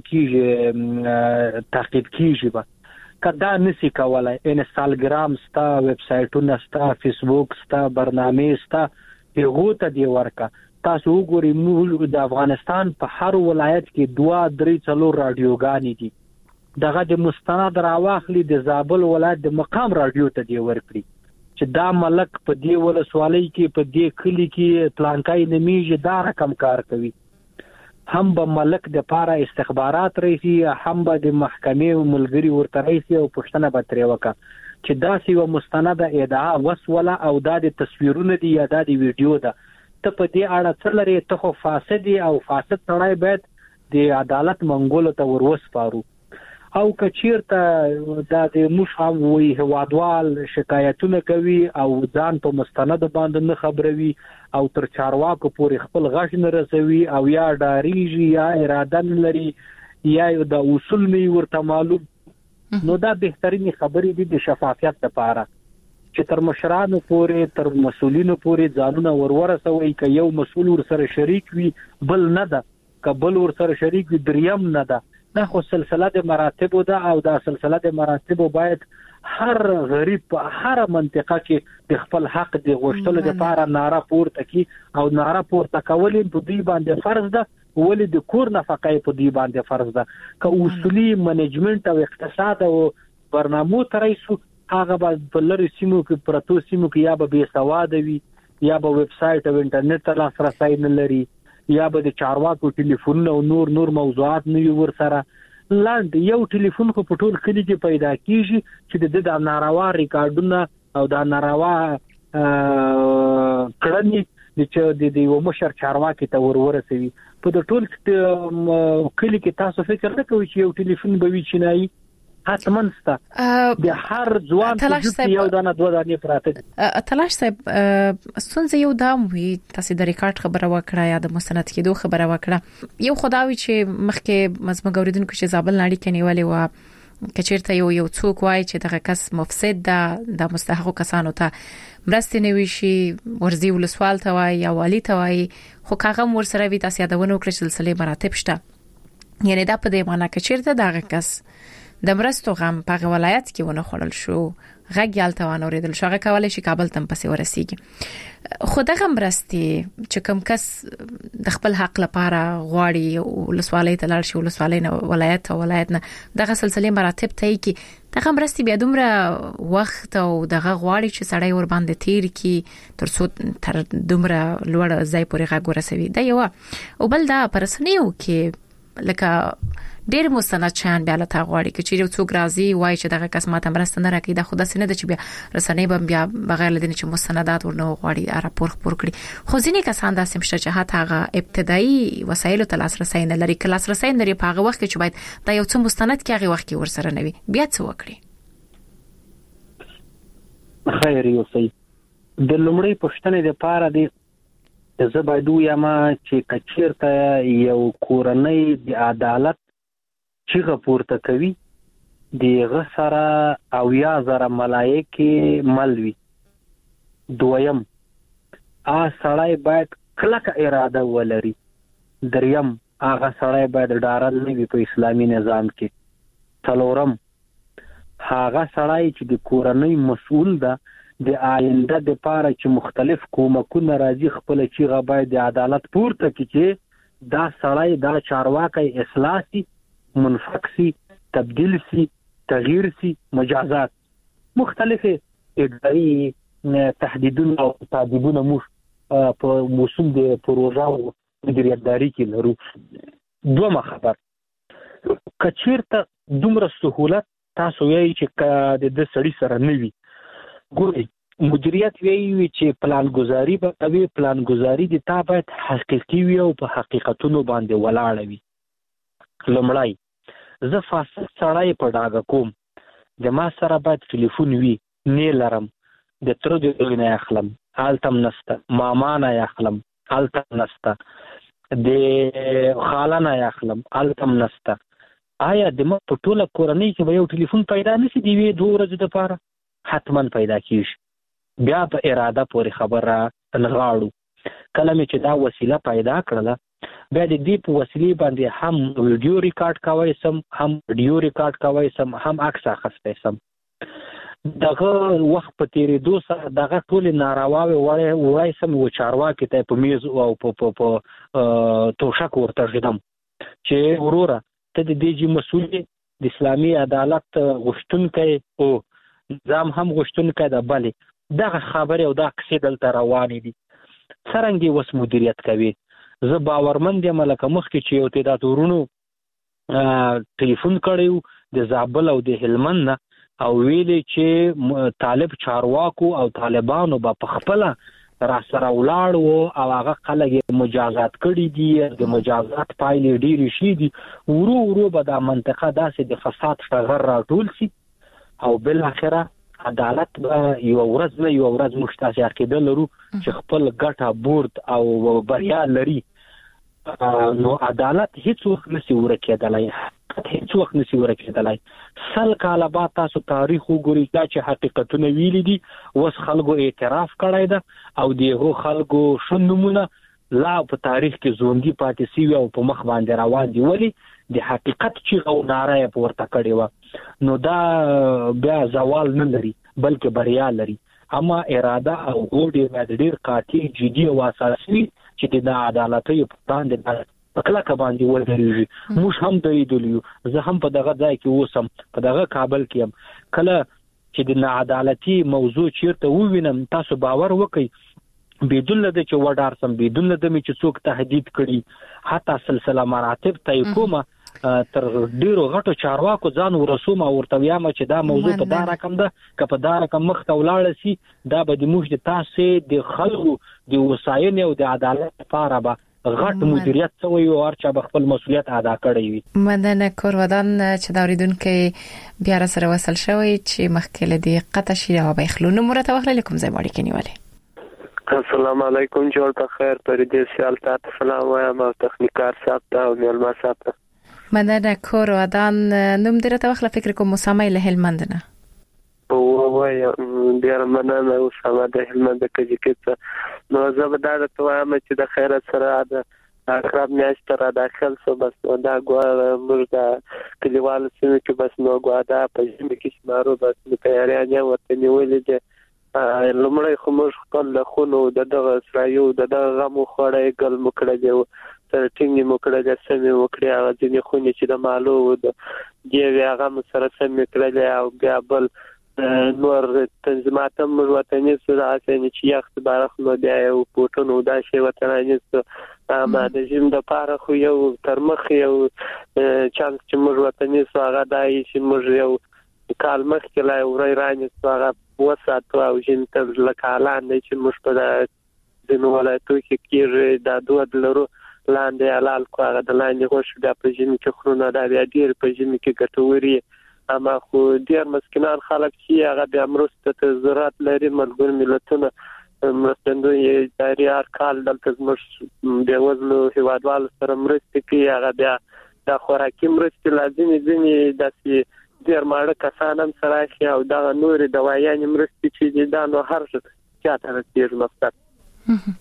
هوکیږي تحقیق کیږي. به کدا نسی کولای انستاګرام ستا، ویب سایټونه ستا، فیسبوک ستا، برنامه ستا، هغه ته دی ورکا. تاسو وګورئ موږ د افغانستان په هر ولایت کې دوه درې څلور رادیوګانې دي. دغه د مستند راواخلي د زابل ولایت د مقام رادیو ته دی ورکړي چې دا ملک په دی ولسوالۍ کې په دی کلی کې پلانکای نمیږي دا رقم کار کوي. هم به ملک د پاره استخبارات رئیسي، هم به د محکمې ملګری ورته رئیسي او پښتنه به ترې وکړه چې دا سی و مستند ادعا وسوله او دا د تصویرونه دی یا دا د ویډیو ده. ته په دې اړه څه لري؟ ته خو فاسد او فاسد سړی باید د عدالت منګولو ته وروسپارو. او کچیرته دا د مشام وی هوادوال شکایتونه کوي او ځان په مستند باندې نه خبروي او تر چارواکو پورې خپل غږ نه رسوي او یا ډاریږي یا اراده لري یا د اصول نه ورته معلوم، نو دا بهترینی خبرې دي د شفافیت لپاره چې تر مشرانو پورې تر مسؤلینو پورې ځانونه ورورسوي. که یو مسؤل ور سره شریک وي بل نه ده، که بل ور سره شریک وي دریم نه ده. دا خو سلسله د مراتب ده او دا سلسله د مراتب باید هر غریب په هر منطقه کې د خپل حق د غوښتلو لپاره ناره پورته کی او ناره پورته کول په دوی باندې فرض ده، ولې د کور نفقه په دوی باندې فرض ده. که اصولي منیجمنت او اقتصاد او برنامو ترایسو هغه په لری سیمو کې پرتو سیمو کې یا به بې سواده وي یا به ویب سایټ او انټرنیټ ته لاسرسی نه لري یا به د چارواکو ټلیفون او نور نور موضوعات نه ور سره. لاند یو ټلیفون خو په ټول کلی کې پیدا کیږي چې د ناروا ریکارډونه او د ناروا کړنې چې د یو مشر چارواکي ته ور ورسوي. په د ټول کلی کې تاسو فکر نه کوئ چې یو ټلیفون به وي چینایي؟ حتمن ستا د هر ځوان په یو دانه دوه دانې پراته. تلاش صاحب ستونزه یو دام وي، تاسو د ریکارډ خبره وکړه یا د مستند کېدو خبره وکړه. یو خداوي چې مخکې مزمن اوریدونکو چې زابل ناړي کې نیولې و کچیرته یو یو څوک وای چې دغه کس مفسد ده، د مستحق کسانو ته مرستې نه وشي ورزي ولسوال ته وای یا والی ته وای، خو کاغه ور سره وي تاسو یادونه وکړه سلسله مراتب شته. یعنی دا په دې معنی کچیرته دغه کس د مرستو غم په ولایت کې ونه خړل شو غږ یالته ونه اوریدل شو، هغه کولای شي کابل تم پسې ورسیږي. خو دغه مرستې چې کوم کس د خپل حق لپاره غواړي ولسوالۍ ته لاړ شي، ولسوالۍ نه ولایت او ولایت نه دغه سلسله مراتب ته کې دغه مرستې بیا دومره وخت او دغه غواړي چې سړی ور باندې تیر کی تر څو تر دومره لوړ ځای پورې غږ ورسوي. دا یو او بل دا پرسنیو کې لکه ډېر مستند شان بیا لته غواړي چې یو څوک راځي وای چې دغه کس ماته مرسته نه راکړي، دا خو د سینې د چې بیا رسنۍ به بیا بغیر لدین چې مستندات ورنه غواړي راپور خبر کړي. خو ځینې کسان داسې مشته چې حتی هغه ابتدایي وسایلو ته لاسرسي نه لري، کلاس رسۍ نه لري. په هغه وخت کې چې باید دا یو څه مستند کې هغه وخت کې ورسره نه وي، بیا څه وکړي؟ خیر یو سي د لومړی پښتنې د پاره دی زه باید وایم چې کچیرته یو کورنۍ د عدالت چې پورته کوي دغه سره او یا زره ملایکه ملوي. دویم ا سړی باید کلکه اراده ولري. دریم هغه سړی باید ډارل نه وي په اسلامي نظام کې. څلورم هغه سړی چې د کورنۍ مسؤل ده د آینده د پاره چې مختلف کومکونه راځي خپل چې غا باید د عدالت پورته کې چې دا سړی دا چارواکي اصلاح سي، منفق سي، تبدیل سي تغییر سي مجازات مختلفه اداري تهدیدونه او تعذيبونه مو په موسم د پروژه او مدیریتداري کې لرو. دوه خبر کچیرته دومره سهولت تاسو یې چې د سړی سره نه وي ګوري مدیریت وی چې پلان گزاري به کوي پلان گزاري د تا باید حقیقي وي او په حقیقتونو باندې ولاړ وي. لمړی زه فاسد سړی په ډاګه کوم د ما سره باید ټلیفون وي نه لرم د تر دې نه اخلم حالتم نسته ماما نه اخلم حالتم نسته د خاله نه اخلم حالتم نسته. آیا د ما په ټوله کورنۍ کې به یو ټلیفون پیدا نشي دی وی دوه ورځې لپاره حتما پیدا کیږي. بیا په اراده پورې خبره نغاړو. کله مې چې دا وسیله پیدا کړله بیا د دې په وسیلې باندې هم ویډیو ریکارډ کوي سم هم ویډیو ریکارډ کوي سم هم عکس اخیستی سم. دغه وخت په تیرېدو سره دغه ټولې نارواوې وړی وړی سم و چارواکي ته په میز او په توشک ورته ږدم چې وروره ته د دې جي مسؤل د اسلامي عدالت غوښتونکی او نظام هم غوښتونکی ده. بلې دغه خبرې او دا کیسې دلته روانې دي. څرنګه اوس مدیریت کوي؟ زه باورمند یم لکه مخکې چې یو تعداد ورونو ټلیفون کړی د زابل او د هلمند نه او ویلې چې طالب چارواکو او طالبانو به په خپله را سره ولاړ وو او هغه خلک مجازات کړي دي د مجازات پایلې ډېرې شي دي. ورو ورو به دا منطقه داسې د فساد ټغر راټول سي او بالاخره عدالت به یو ورځ نه یو ورځ موږ تاسې عقیده لرو چې خپل ګټه بورد او بریا لري. نو عدالت هیڅ وخت نشي ورکېدلی هیڅ وخت نشي ورکېدلی. سل کاله بعد تاسو تاریخ وګورئ دا چې حقیقتونه ویلي دي اوس خلکو اعتراف کړی ده او دغه خلکو ښه نومونه لا په تاریخ کې ژوندي پاتې سوي او په مخ باندې روان دي. ولې د حقیقت چې او ناره یې پورته کړې وه نو دا بیا زوال نه لري بلکې بریا لري. اما اراده او هوډ یې ډېر قاطع جدي او اساسي چې د عدالتي په باندې په کلکه باندې ودرېږي. موږ هم درېدلي یو. زه هم په دغه ځای کې اوسم په دغه کابل کې یم. کله چې د ناعدالتي موضوع چیرته ووینم تاسو باور وکړئ بدون له چې وډار سم بدون له چې څوک تهدید کړي حتی سلسله مراتب طی کومه تر ډیرو غټو چارواکو ځان ورسوم او ورته وایم چې دا موضوع په دا رقم ده که په دا رقم مخ ته ولاړ سي دا به د موږ د تاسې د خلکو د وساینې او د عدالت لپاره به غټ مدیریت شوی او هر چا به خپل مسؤلیت ادا کړی وي. مننه کورودان چې دا اوریدونکو بیا سره وصل شوی چې مخکې له دې قطع شي او به خلونو مرته وخت لیکم زموږ کې نیولې. السلام علیکم جوړ په خیر پرې دې سیال تاسو سلام وایم او تخنیکار صاحب ته او مېلمه صاحب ته. مننه کورودان نوم دې راته وخت فکر کوم مسامه له هلمند نه. او وای ډیر مننه او سما د هلمند کې چې نو زه به دا ته وایم چې د خیرات سره د اقرب میاشت را داخل سو بس دا ګوار موږ د کلیوال سیمه کې بس نو ګوادا په ژمي کې شمارو بس د تیاریانه ورته نیولې دي. لمړی خو موږ خپل له خونو د دغه سرایو د دغه غمو خوړې ګل مکړه دی تر ټینګ مکړه د سمې وکړه او ځینې خونې چې د مالو د دی هغه سره سمې کړل او بیا بل نور تنظیمات هم وطني سره اسنه چې یخت بارخ نو دی او پټونو دا شی وطني سره ما د جیم د پاره خو یو تر مخ یو چانس چې موږ وطني سره هغه دای چې موږ یو کال مخ کې لا ورای رانه سره وساتو او جن تر لکالان چې موږ په د نو ولایتو کې کېږي دا دوه دلرو لاندې حلال کو هغه د لاندې غوښ بیا په ژمي کې خورونه دا بیا ډیر په ژمي کې ګټوري. اما خو ډیر مسکینان خلک چې هغه بیا مرسته ته ضرورت لري ملګر ملتونه مرستندوی دایري هر کال دلته زموږ د وزلو هیوادوالو سره مرسته کوي هغه بیا د خوراکي مرستې لازمي ځینې داسې ډیر ماړه کسان هم سره شي او دا نور دوايانې مرستې چې دا نو هر څه چاته رسېږي مقصد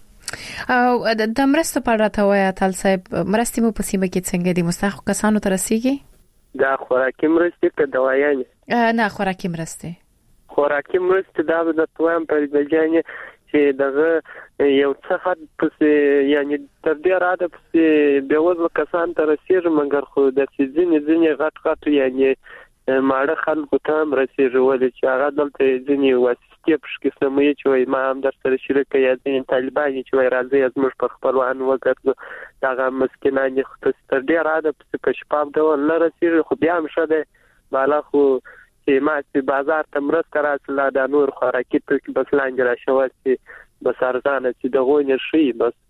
او د مرسته په اړه ته وایي تل صاحب مرستې مو په سیمه کې څنګه دي مستحق کسانو ته رسیږي؟ دا خوراکي مرستې که دوايانې نه خوراکي مرستې خوراکي مرستې دا د توام په ځای چې دغه یو څه حد پسې یعنی تر دې راده پسې به وځو کسان ته رسیږي مګر خو د ځینې ځینې غټ غټ یعنی ماړه خلکو ته هم رسیږي ولې چې هغه دلته ځینې واسطې پښکې سموي چې وایي ما هم در سره شریک یا ځینې طالبان چې وایي راځي زموږ پر خپلوان وګرځو دغه مسکینان یې خو تر ډېره حده پسې په شفاف ډول نه رسیږي خو بیا هم ښه دی بالا خو چې ما چې بازار ته مرسته راڅله دا نور خوراکي توکي بس لاندې راشوه چې بس ارزانه چې دغوی نه ښي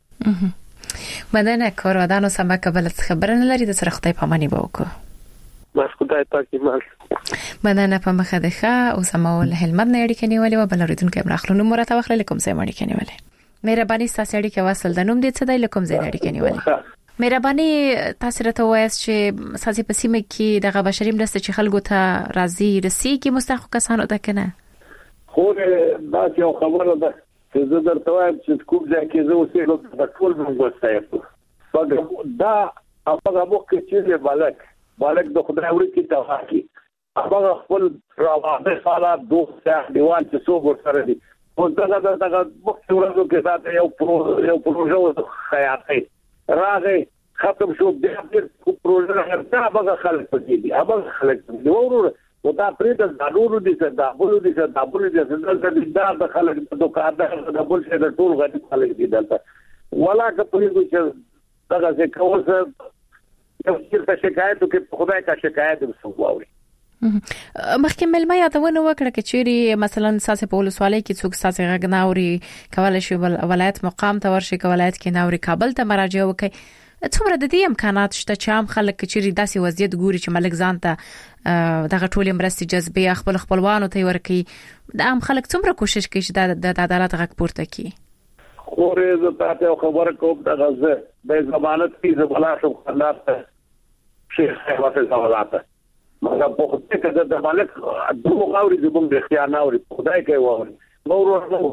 بس مننه کارودان و سمه که بلد خبره نلري د سره خدای پامانی با وکو بس خدای پاک ایمال مننه په مخه دخه او سمه ول هلمند نه اړیکه نیولې و بل ریدونکو امرخلونو مرته وخت لکم سم اړیکه نیولې مهرباني تاسو اړیکه وصل د نوم دې څه دی لکم زید اړیکه نیولې مهرباني تاسو راته وایاست چې ساسي پسیمه کې دغه بشري مرسته چې خلکو ته راځي رسیږي مستحق کسانو ته کنه خو دا یو خبره ده چې زه درته وایم چې کوم ځای کې زه اوسېږم د ټول موږ وستایو دا هغه مخ کې چې بالک بالک د خدای ورکی ته واکي هغه خپل راوړل حالات دوه ځای دیوال چې څو ورسره دي او دا دا دا مخ ورته کې دا یو پرو یو پروژه خیاطي راغی ختم شو بیا د پروژه هرڅه هغه خلک پکې دي هغه خلک دي ورور او دا پرې د ضرورو دي چې دا بولو دي چې دا بولو دي چې دا د خلک د دوکاندار د بول څه د ټول غړي خلک دي دلته ولا که پولیسو چې دا څه کوي یو څه شکایت کې خدای کا شکایت وسوي مخکې ملما یادونه وکړه چې چیرې مثلا ساسه په ولسوالۍ کې څوک ساسه غناوري کولای شي ولایت مقام ته ورشي ولایت کې ناوري کابل ته مراجعه وکړي څومره د دې امکانات شته چې عام خلک چیرې داسې وضعیت ګوري چې ملک ځان ته دغه ټول مرستې جذبې خپل خپلوانو ته ورکړي د عام خلک څومره کوشش کوي چې د عدالت غږ پورته کړي خو زه تاسو خبر کوم د غزه د ضمانت کې زبلا شو خلاص شیخ واسه زولاته مګر په خپل کې د مالک دغه غوړي زموږ د اختیار نه وري خدای کوي ووري نور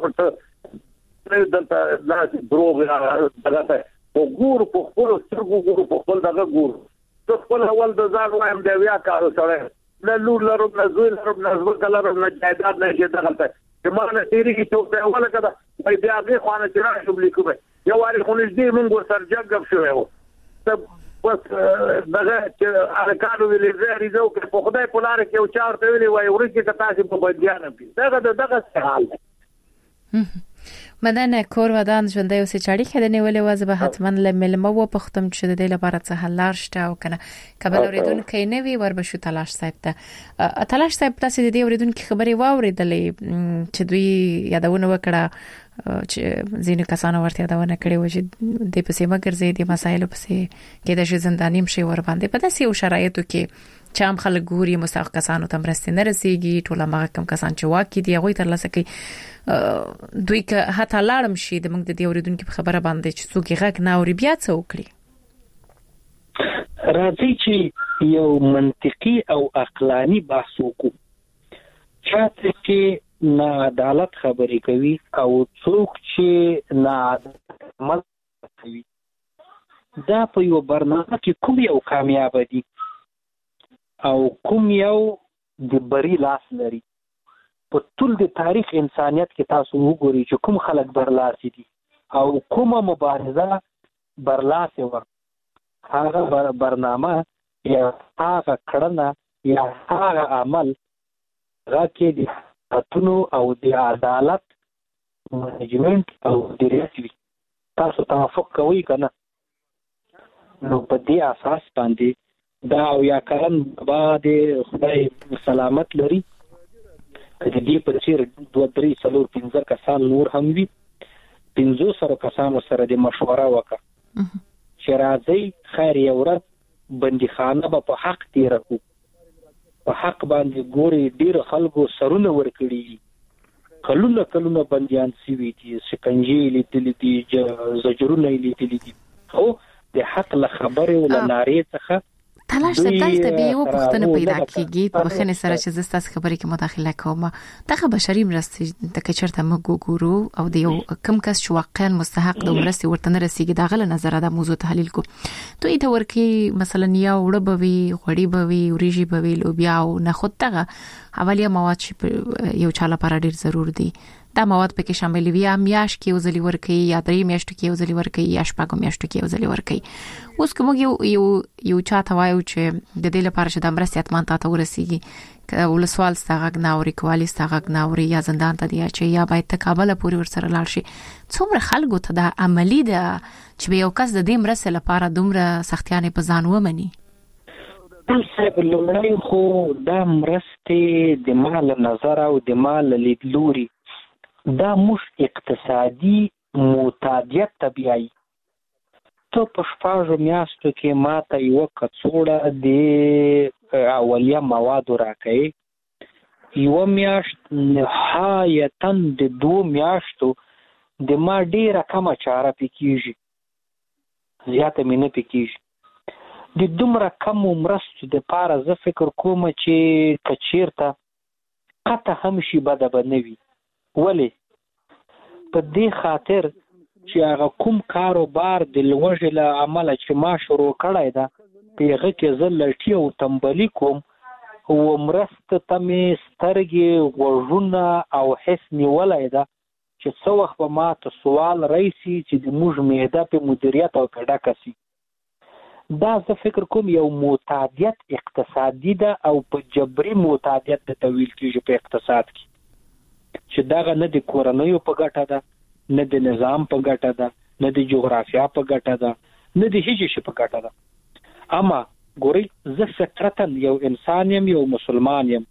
ورته دلته لاسي دروغ هغه ته وګور په خپل سترګو ګور په خپل دغه ګور څه خپل اول د ځان وایم دی بیا کار سره نه لور لرم نه زوی لرم نه زوی کلرم نه جایداد نه شي دغه ته چې ما نه تیری کی څوک دی ولا کده وای بیا به خوانه چې راځم لیکو به یو واری خو نږدې موږ سره جګب شو ته بس دغه چې ارکانو ویلې زری زو کې په خدای په لار کې او چارته ویلې وای ورته کې تاسو په بدیانه پی دغه دغه حال دی مدنه کور ودان ژوندې اوسې چاړي کې نیولې وازه به حتما لملمه و پختم چې د دې لپاره څه حل لار شته او کنه کبل اوریدونکو نه وی ور بشو تلاش صاحب ته تلاش صاحب تاسو د دې اوریدونکو خبري واوریدلې چې دوی یادونه وکړه چې ځینې کسانو ورته یادونه کړې و چې د پسې مګر زی د مسایلو پسې کې د ژوندانیم شي ور باندې په داسې یو شرایطو کې چې عام خلک ګوري مستحق کسانو ته مرستې نه رسیږي ټول هغه کم کسان چې واکې دي هغه تر لاسه کوي دوی که هتا لاړم شي د موږ د دې اوریدونکو خبره باندې چې څوک غږ نه اوري بیا څه وکړي راځي چې یو منطقي او عقلاني بحث وکړو چاته چې نه عدالت خبرې کوي او څوک چې نه عدالت عمل کوي دا په یو برنامه کې کوم یو کامیاب دي او کوم یو د بری لاس لري په ټول د تاریخ انسانيت کې تاسو وګورئ چې کوم خلک برلاسي دي او کومه مبارزه برلاسي و هغه برنامه یا هغه کړنه یا هغه عمل راکې دي اتونو او د عدالت منیجمنت او د ریاستي تاسو توافق کوي کنه نو په دې اساس باندې دا او یا کارن بعد خدای سلامت لري کله دې په چیر دوه درې څلور پنځه کسان نور هم وي پنځو سره کسانو سره د مشوره وکړه چې راځي خیر یو ورځ بندیخانه به په حق تیر کو په حق باندې ګوري ډیر خلکو سرونه ورکړي کلونه کلونه بنديان سوي دي سکنجي لیدلې دي زجرونه لیدلې دي او د حق له خبره ول نارې څخه تلاش ته دلته به یو پښتنه پیدا کیږي په بخنه سره چې زستا خبرې کې مداخله کوم دغه بشري مرستې د کچرته مګو ګورو او د یو کم کس چې واقعا مستحق د مرستې ورته نه رسیږي دغه له نظر د موضوع تحلیل کو ته ایته ورکی مثلا یا وړه بوي غوړي بوي وريجي بوي لوبیا او نه خود دغه اولیا مواد چې یو چاله پر ډیر ضرور دي دا مواد پکې شامل وي یا میاش کې وزلي ورکي یا درې میاشتو کې وزلي ورکي یا شپږ میاشتو کې وزلي ورکي. اوس کوم یو یو یو چاته وایو چې د دې لپاره چې د مرستې اتمان ته ورسیږي ولسوال ستغه ناوري کوالي ستغه ناوري یا زندان ته دی چې یا باید تکابل پوری ورسره لاړ شي. څومره خلکو ته د عملی د چې یو کس د دې مرستې لپاره دومره سختیانه په ځان ومني؟ صاحب لومړی خو دا مرستې د مال نظر او د مال لیدلوري دا مش اقتصادي معتادیت طبيعي. ته په شپږو میاشتو کې ماته یو کڅوړه د اولیه مواد راکړي، یو میاشت نهایتاً د دوه میاشتو د ما ډیره کمه چاره پکېږي، زیاته مې نه پکېږي. د دومره کم مرستو د پاره زه فکر کوم چې کچیرته قطع هم شي بده به نه وي. ولې؟ په دې خاطر چې هغه کوم کاروبار د لوږې له امله چې ما شروع کړی ده په هغه کې زه لټي او تنبلي کوم او مرستو ته مې سترګې غوږونه او حس نیولی ده چې څه وخت به ما ته سوال راشي چې د موږ معده په مدیریت او په ډکه سي. دا زه فکر کوم یو معتادیت اقتصادي ده او په جبري معتادیت د تویل کېږي په اقتصاد کې چې دغه نه د کورنیو په ګټه ده، نه د نظام په ګټه ده، نه د جغرافیا په ګټه ده، نه د هیڅ شي په ګټه ده. اما ګوري زه فطرتاً یو انسان یم، یو مسلمان یم.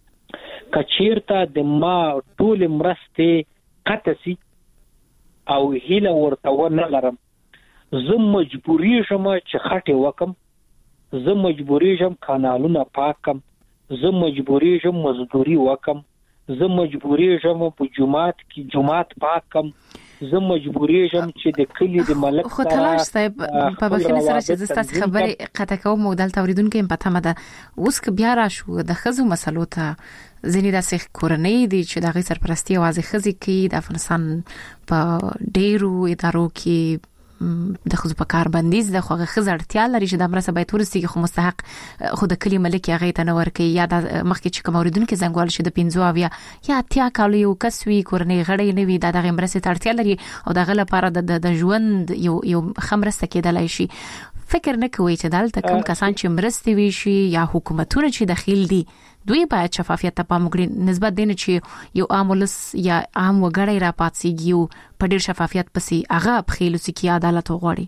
کچیرته د ما ټول مرستې قطع سي او هیله ورته ونه لرم، زه مجبوریږم چې خټې وکم، زه مجبوریږم کانالونه پاکم، زه مجبوریږم مزدوري وکم، زه مجبوریږم په جماعت کې جماعت پاکم، زه مجبوریږم چې د کلی د ملک خو تلاش صاحب په بخښنه سره چې تاسو خبرې قطع کوم مودل توریدونکو په تمه ده. اوس که بیا راشو د خزو مسلو ته ځینې داسې کورنۍ دي چې د غي سرپرستی اوازې خزي کې د افغانستان په ډیرو ادارو کې د خزو په کار بندیز د خوغه خزړتیا لري چې د امر سبا تورسي خو مستحق خود کلی ملک هغه ته نور کوي یا د مخکې چې کوموریدونکو زنګوال شي د پنځو اویا یا اتیا کالو یو کسوي کورنۍ غړې نه وي د دغه مرسته تړتیا لري او دغه لپاره د ژوند یو یو خمرسته کېدلای شي. فکر نه کوي چې دلته کوم کسان چې مرستې وي شي یا حکومتونه چې داخل دي دوی باید شفافیت ته پام وکړي نسبت دینه چې یو عاملس یا عام وګړی را پاتېږي په ډیر شفافیت پسې هغه په خېلو سکی عدالت وغوړي.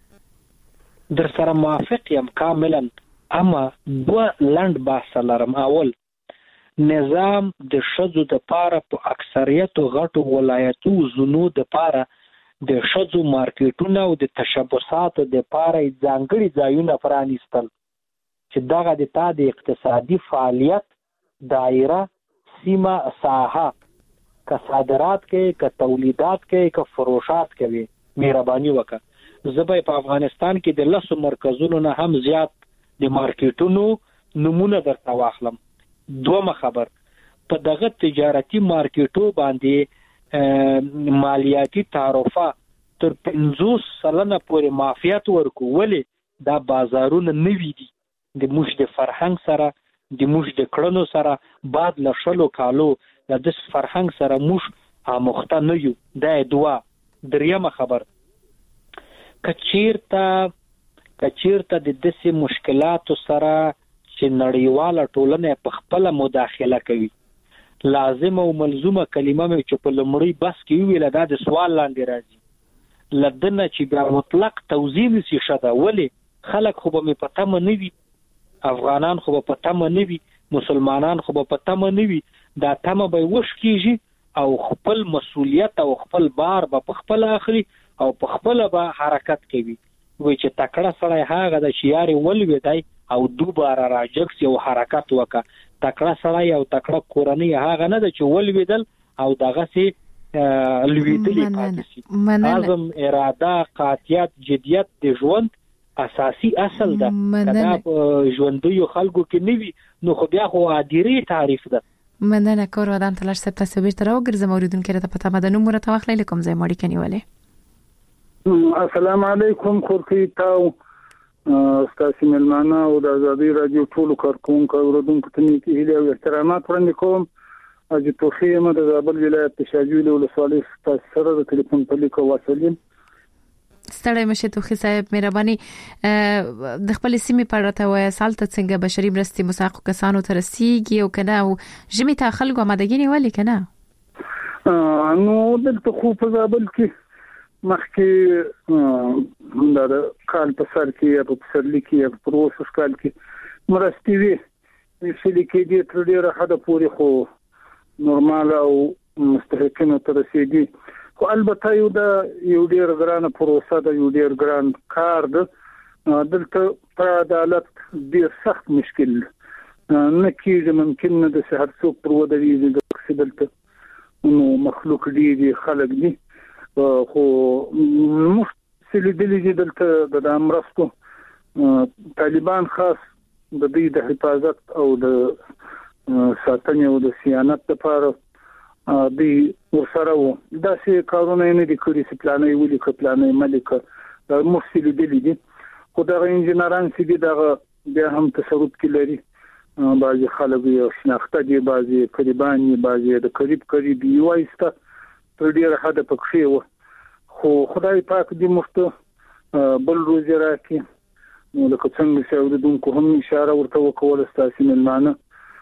در سره موافق یم کاملا، اما دو لند بحث لرم. اول نظام د شذو د پاره په اکثریت غټو ولایتو زونو د پاره د شذو مارکیټونو او د تشبثاتو د پاره ځانګړي ځایونه پرانیستل چې دغه د تا د اقتصادي فعالیت دایره سیمه ساحه که صادرات کې که تولیدات کې که فروشات کوي مهرباني وکړه. زه به په افغانستان کې د لسو مرکزونو نه هم زیات د مارکیټونو نمونه درته واخلم. دومره خبر په دغه تجارتي مارکیټو باندې مالیاتي تعرفه تر پنځوس سلنه پورې معافیت ورکو. ولې دا بازارونه نوي دي د موږ د فرهنګ سره د موږ د کړنو سره بعد له شلو کالو د دې فرهنګ سره موږ آموخته نه یو. دا دوا دریمه خبر کچیرته کچیرته د دې مشکلاتو سره چې نړیواله ټولنه په خپل مداخله کوي لازم او ملزومه کلمه مې چې په لمړی بس کې ویل دا د سوال لاندې راځي لدنه چې بیا مطلق توزیع شي شته. ولی خلک خو به پته م نه وي، افغانان خو به پته م نه وي، مسلمانان خو به پته م نه وي، دا تمه به وش کیږي او خپل مسولیت او خپل بار به په خپل اخلي او په خپل به حرکت کوي. وای چې تکړه سړی هغه د شیاري ولوي دی او دوباره راجکس یو حرکت وکړه. تکړه سړی او تکړه کورنۍ هغه نه د چې ولویدل او دغه سي لویدلې پاتې شي. عزم، اراده، قاطعیت، جدیت د ژوند اساسي اصل ده. کله په ژوندۍ خلکو کې نیوي نو خو بیا خو عادي تعریف ده. مننه کور ودان تلش سپ تاسو بیرته راوګرځم اوریدونکو ته پته مده نو مرته واخلې کوم ځای مړی کنيواله. السلام علیکم خورکی تاو ستاسو ملمانه او د ازادي رادیو ټولو کارکونکو اوریدونکو ته نیکی هیله او احترامات وړاندې کوم. اجي توفي یم د زابل ولایت د شاجوی ولسوالۍ سره د ټلیفون په لیکو واصلین. ستړی مشه توخی صاحب مهرباني د خپل سیمې په اړه ته وایي سالته څنګه بشري مرستې مساقو کسانو ته رسیږي او کنه او جمی ته خلکو آمادګي نیولې کنه؟ نو دلته خو په زابل کې مخکې د کال په سر کې په پسرلي کې په پروسس کال کې مرستې وي چې کې دې تر ډیره حد پورې خو نورمال او مستحقینو ته رسیدي. خو البته یو د یو ډیر ګران پروسه د یو ډیر ګران کار د دلته پر عدالت ډیر سخت مشکل نه کیږي. ممکن نه د هر څوک پر ودرېږي د دلته نو مخلوق دي خلک دي خو مستل دي دلته د امرستو طالبان خاص د دې د حفاظت او د ساتنې او د صیانت لپاره دی ورسره وو. دا چې کارونه نه دي کړی چې پلانې ولي ک پلانې ملک د مفصل دي دي خو دا انجنیران چې دي دا بیا هم تصرف کې لري بعضي خلک یو شناخته دي بعضي قریبانی بعضي د قریب قریب یوایسته تر ډیره حد پکې وو خو خدای پاک دې مفته بل روز راکې نو لکه څنګه چې اوریدونکو هم اشاره ورته وکول ستاسو ملمانه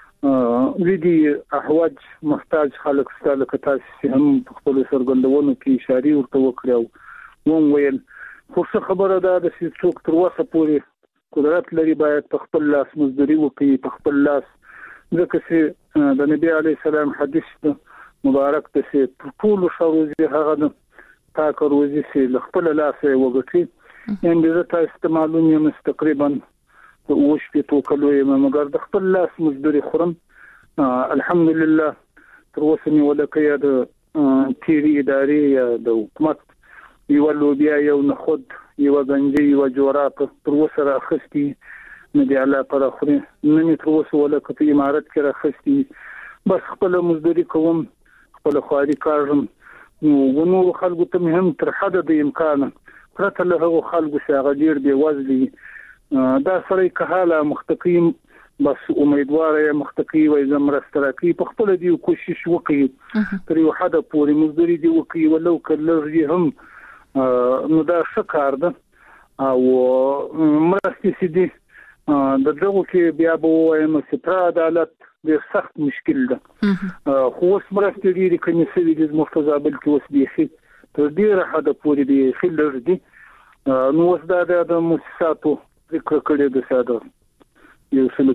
ودي احواج محتاج خلک ستاسو کتاسي هم خپل سرګندونو کې اشاره ورته وکړو نو ویل خو څه خبره ده د څوک تر وسه پورې قدرت لري باید په خپل لاس مزدوري وکړي په خپل لاس ځکه چې د نبی عليه السلام حدیث مبارک ته چې ټول شروزي هغه د تاک روزي چې خپل لاس وګټي ان دې ته استعمالون یم تقریبا وش په توکلو یم مګر د خپل لاس مزدوري خورم الحمدلله تر اوسه مې ولکه یا د تیری ادارې یا د حکومت یو لوبیا یو نخود یو غنجي یو جوړه تر اوسه راخستي نه دی الله پر اخره نه مې تر اوسه ولکه په امارت کې راخستي بس خپل مزدوري کوم خپل خواري کارم نو نو خلکو ته هم تر حد د امکان پرته له هغه خلکو چې هغه ډیر دی وزلي دا سره کهاله مختقیم بس امیدوار یم مختقی وای زمرستراکی په خپل دی کوشش وکړي تر یو حد پورې مزدوري دی وکړي ولو کله هم نو دا شکار ده او مرستې سي دي د دغه کې بیا به وایم چې پر عدالت ډیر سخت مشکل ده خو اوس مرستې لري کني سوي د مفتزابل کې اوس دی تر ډیر حد پورې دی خلل دي نو اوس دا د مؤسساتو ذکر کړی د ساده یو څه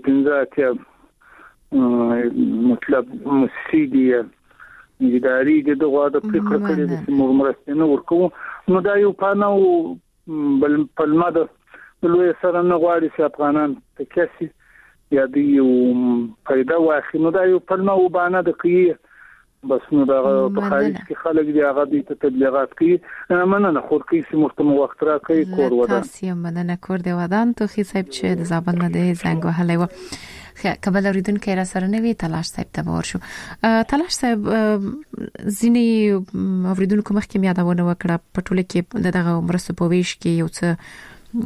پنځه مطلب مسیدی اداري دغه د فکر کړی د مرمرستې نه ورکو نو دا یو پانو بل پلماده لوی سره نه غواړي چې افغانان تکسي یا دی یو پیدا واخی نو دا یو پلمه وبانه د کی بس نو دا په خارج کې خلک دی هغه د تبلیغات کوي مننه خور کې چې مرتمو وخت را کوي کور ودا تاسو مننه کور دی ودان ته خي صاحب چې د زابل نه دی زنګ وهلې و کبل اوریدونکو را سره نه وی تلاش صاحب ته ورشو تلاش صاحب ځینی اوریدونکو مخکې یادونه وکړه په ټوله کې دغه مرسته په ویش کې یو څه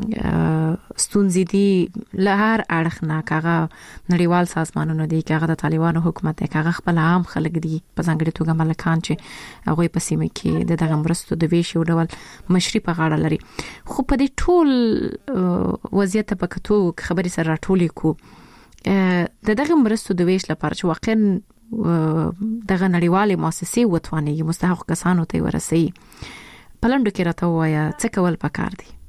ستونزې دي له هر اړخ نه کاغه نړیوال سازمانونو دي کاغه د طالبانو حکومت کاغه خپل عام خلک دي په ځانګړي توګه ملکان چې هغه په سیمه کې د دغه مرستو د ویش یو ډول مشري په غاړه لري خو په دې ټول وضعیت په کتو خبري سره راټولې کو د دغه مرستو د ویش لپاره چې واقعا دغه نړیوالې مؤسسې وتواني مستحق کسانو ته ورسي پلانډو کې راته وایا څه کول پکار دي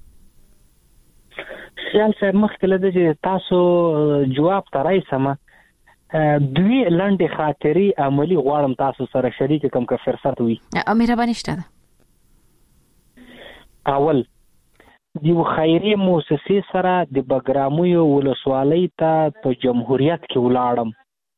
خیال صاحب مخکله د تاسو جواب ترای سم دوی لاندې خاطري عملی غواړم تاسو سره شریک کوم که فرصت وي مهرباني شته اول دیو خیری مؤسسې سره د بګرامو ولسوالۍ ته په جمهوریت کې ولاړم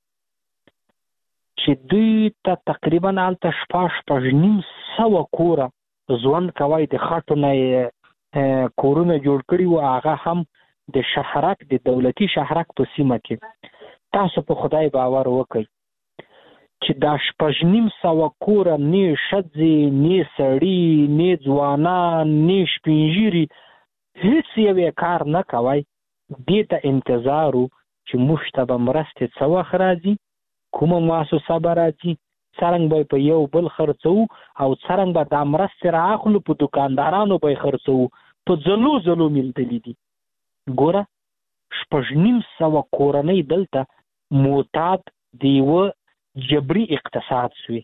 چې دوی ته تقریبا الته شپاش پژنیم سو کوره ځوان کوي د خاطو نه کورونه جوړ کړي او هغه هم د شهرک د دولتي شهرک په سیمه کې تاسو په خدای باور وکړئ چې دا شپږنیم سو کور نه شذي نه سړی نه ځوانان نه شپینجيري هیڅ یو کار نه کوي دې ته انتظارو چې مشتبه مرسته څو خراجي کومه مؤسسه به راځي، څرنګه به په یو بل خرڅو او څرنګه به د مرستې راخلو په دکاندارانو به خرڅو، په ځلو ځلو میلدلې دي. ګوره شپږ نیم سوه کورنۍ دلته معتاد د یوه جبري اقتصاد شوي.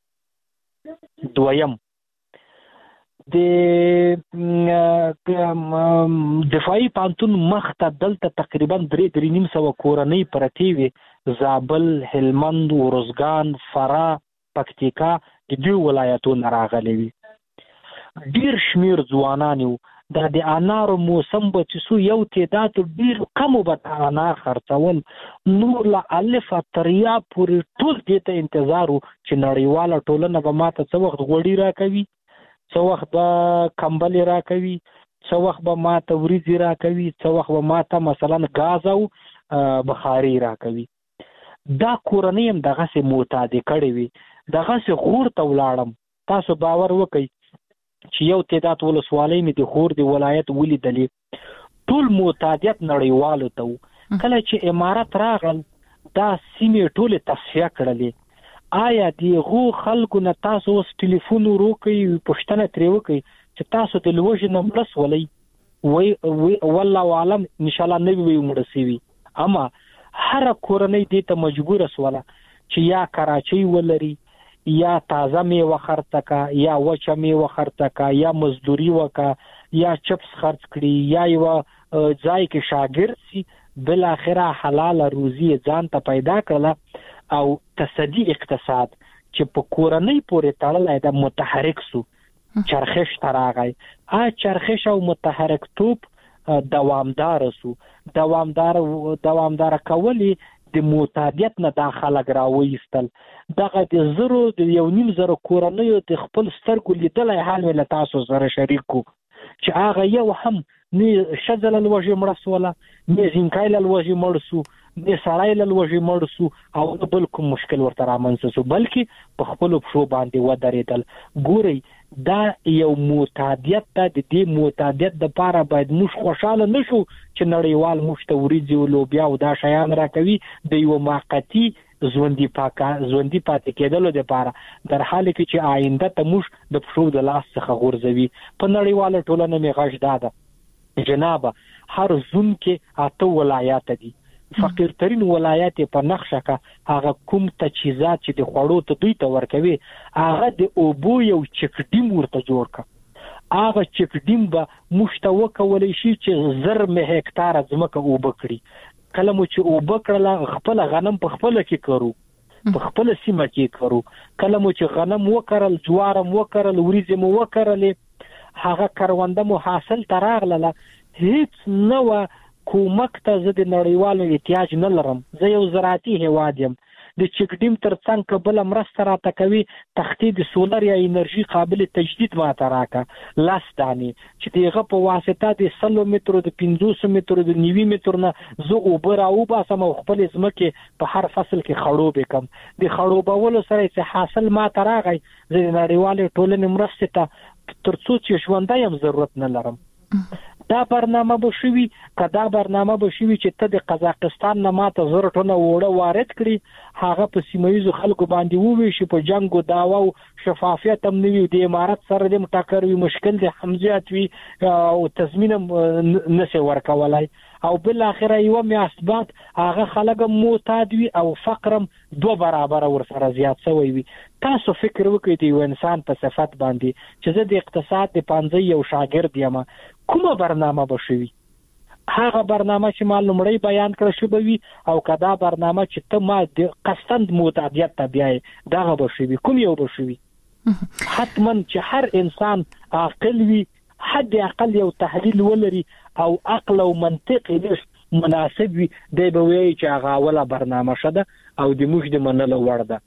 دویم د دفاعي پانتون مخ ته دلته تقریبا درې درې نیم سوه کورنۍ پرتې وي، زابل، هلمند، ارزګان، فراه، پکتیکا د دوی ولایتونو راغلي وي. ډیر شمیر ځوانان وو. دا د انارو موسم به چې سو یو تعداد ډیر کم به انار خرڅول، نور له الف تر یا پورې ټول دې ته انتظار وو چې نړیواله ټولنه به ماته څه وخت غوړي راکوي، څه وخت به کمبلې راکوي، څه وخت به ماته وریځې راکوي، څه وخت به ماته مثلا ګاز او بخاري راکوي. دا کورنۍ هم دغسې معتادې کړې وي. دغسې غور ته ولاړم. تاسو باور وکئ چې یو تعداد ولسوالۍ مې د غور د ولایت ولیدلې، ټول معتادیت نړیوالو ته وو. کله چې امارت راغل دا سیمې ټولې تصفیه کړلې. آیا د هغو خلکو نه تاسو اوس ټلیفون وروکئ، پوښتنه ترې وکئ چې تاسو د لوږې نه مړه سولئ؟ وی والله عالم انشاءالله نه وي مړه سوي. اما هره کورنۍ دې ته مجبوره سوله چې یا کراچۍ ولري، یا تازه میوه خرڅه کا، یا وچه میوه خرڅه کا، یا مزدوري وکا، یا چپس خرڅ کړي، یا یو ځای کې شاګرد سي، بل اخره حلاله روزي ځان ته پیدا کړله. او تصدي اقتصاد چې په کورنۍ پورې تړلی د متحرک سو، چرخش تراغی. ا چرخش او متحرک توپ دوامدار سو. دوامدار دوامدار کولی د معتادیت نه دا خلک راوېستل. دغه د زرو د یو نیم زره کورنیو د خپل سترګو لیدلی حال مې له تاسو سره شریک کو چې هغه یو هم نه ښځه له لوږې مړه سوله، نه زینکی له لوږې مړ سو، نه سړی له لوږې مړ سو، او نه بل کوم مشکل ورته رامنځته سو، بلکې په خپلو پښو باندې ودرېدل. ګورئ دا یو معتادیت ده. د دې معتادیت دپاره باید موږ خوشحاله نه شو چې نړیوال موږ ته وریځې او لوبیا او دا شیان راکوي د یوه موقتي ژوندي پاکه ژوندي پاتې کېدلو دپاره، در حال کې چې آینده ته موږ د پښو د لاس څخه غورځوي. په نړیواله ټولنه مې غږ دا ده جنابه، هر زون کې اته ولایات دي. فقیرترین ولایت په نقشه کا هغه کوم تجهیزات چې د خوړو ته دوی ته ورکوي، هغه د اوبو یو چکډیم ورته جوړ کا. هغه چکډیم به موږ ته وکولی شي چې زر مه هکتاره ځمکه اوبه کړي. کله مو چې اوبه کړله خپله غنم په خپله کې کرو، په خپله سیمه کې کرو. کله مو چې غنم وکرل، جوارم وکرل، وریځې مو وکرلې، هغه کرونده مو حاصل ته راغله، هیڅ نه وه کومک ته زه د نړیوالو احتیاج نه لرم. زه یو زراعتي هیواد یم. د چکډیم تر څنګ که بله مرسته راته کوي، تختې د سولر یا انرژي قابل تجدید ماته راکه لس دانې چې د هغه په واسطه د سلو مترو، د پنځوسو مترو، د نوي مترو نه زه اوبه راوباسم او خپلې ځمکې په هر فصل کې خړوبې کم. د خړوبولو سره چې حاصل ماته راغی، زه د نړیوالې ټولنې مرستې ته تر څو چې ژوندی یم ضرورت نه لرم. دا برنامه به شوي که دا برنامه به شوي چې ته د قزاقستان نه ماته زر ټنه اوړه وارد کړي، هغه په سیمه ییزو خلکو باندې وویشي، په جنګ و دعوا او شفافیت هم نه وي، د امارت سره د ټکر وي، مشکل د هم زیات وي او تضمین هم نشي ورکولی، او بالاخره یوه میاشت بعد هغه خلک هم معتاد وي او فقر هم دوه برابره ورسره زیات شوی وي. تاسو فکر وکړئ د یو انسان په صفت باندې چې زه د اقتصاد د پانځه یو شاګرد یم، کومه برنامه به شوي؟ هغه برنامه چې ما لومړی بیان کړه شو به وي، او که دا برنامه چې ته ما د قصداً معتادیت ته بیایې دغه به شوي، کوم یو به شوي؟ حتما چې هر انسان عاقل وي، حد اقل یو تحلیل ولري او عقل او منطق یې مناسب وي، دی به وایي چې هغه اوله برنامه ښه ده او د موږ د منلو وړ ده.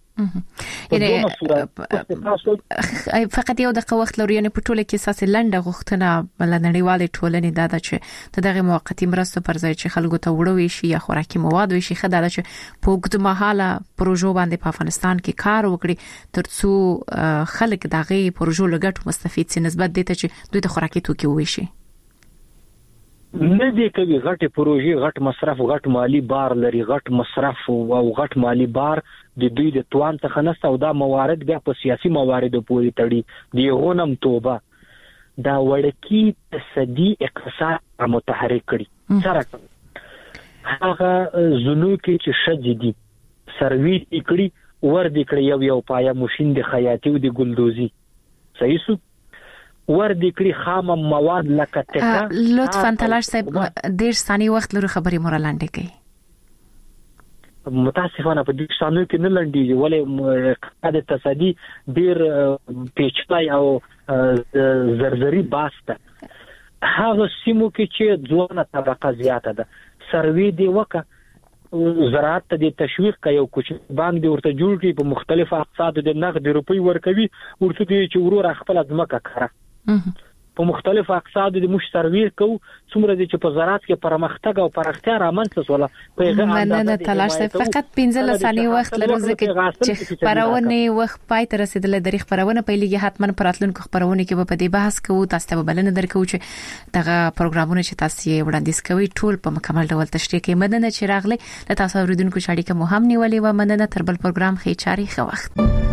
فقط یو دغه وخت لري، یعنی په ټوله کې اساسي لنډه غوښتنه بل نړیوالې ټولنې دا ده چې د دغه موقتی مرستو پر ځای چې خلکو ته وړوي شي یا خوراکي مواد وي شي، خدای دا چې په وګړو مهاله پروژو باندې په افغانستان کې کار وکړي ترڅو خلک دغه پروژو لګټ مستفید سي نسبت دي ته چې دوی د خوراکي توکي وي شي. نه دی کوي غټ پروژې غټ مصرف غټ مالی بار لري غټ مصرف او غټ مالی بار د دوی د توان څخه نشته او دا موارد بیا په سیاسي مواردو پورې تړي دی غونم توبه دا وړکی تصدی اقتصاد متحرک کړي سره هغه زونو کې چې شج دي سروي کړي ور دي کړي یو یو پایا ماشين د خیاطي او د ګلدوزي صحیح سو ور دي کړي خام مواد لکه ټکا لطفا تلاش صاحب ډیر ثاني وخت لري خبري مور لاندې کوي متاسفانه په دې ثانو کې نه لنډي ولې د تصدی ډیر پیچلای او زرزري باسته هغه سیمو کې چې ځوانه طبقه زیاته ده سروي دی وکړه زراعت ته د تشویق کوي او کوچ بانک دی ورته جوړ کړي په مختلفو اقتصاد د نقد روپی ورکوي ورته دی چې ورور خپل ځمکه کړه په مختلفو اقتصاد د مش سروي کو څومره دي چې په زراعت کې پرمختګ او پراختیا رامنځته شول پیغام مننه تلاش فقط پنځه ثانیې وخت لرو چې خبرونه وخت پای ته رسیدل د خبرونه پیلېږي حتما پراتلونکو خبرونه کې په دې بحث کوو تاسو ته بلنه درکو چې دغه پروګرامونه چې تاسو یې وړاندیز کوي ټول په مکمل ډول تشریح کوي مننه چې راغلي له تاسو اوریدونکو شاړي کوم هم نیولې و مننه تر بل پروګرام خې چاري خو وخت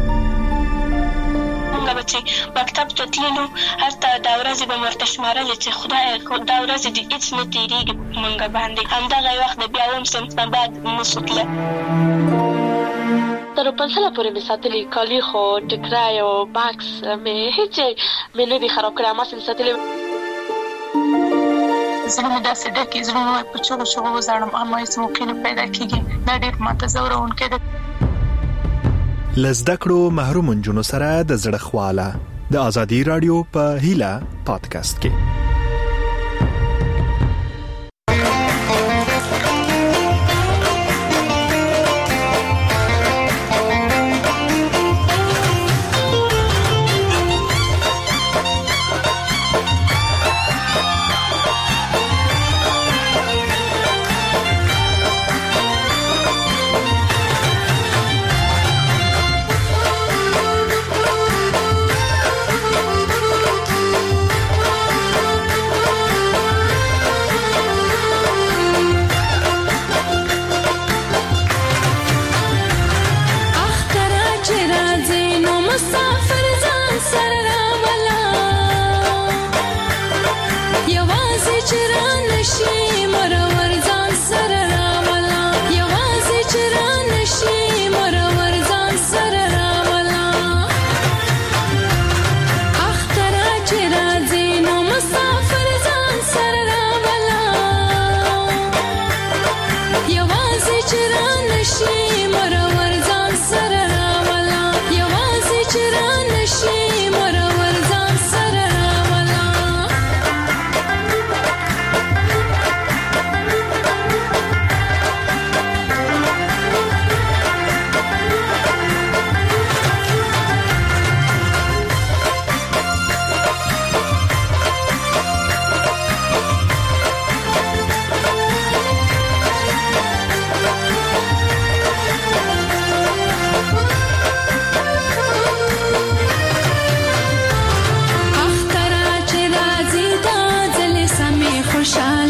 چې مکتب ته تللو هلته دا ورځې به مرته شمارلې چې خدای دا ورځې دې هیڅ نه تېرېږي مونږ باندې همدغه وخت بیا هم صنف نه بعد نشو تللی تر پنځله پورې مې ساتلي کالي خو ټکرای او باکس مې هیڅ مې نه دي خراب کړی ما سم ساتلي زړه داسې ډکې زړه په چغو چغو وزاړم اما هیڅ موقع نه پیدا کېږي دا ډېر ماته ځورونکی ده لزدکړو محروم جنو سره د زړه خواله د ازادي رادیو په هیله پادکاسټ کې خوشحال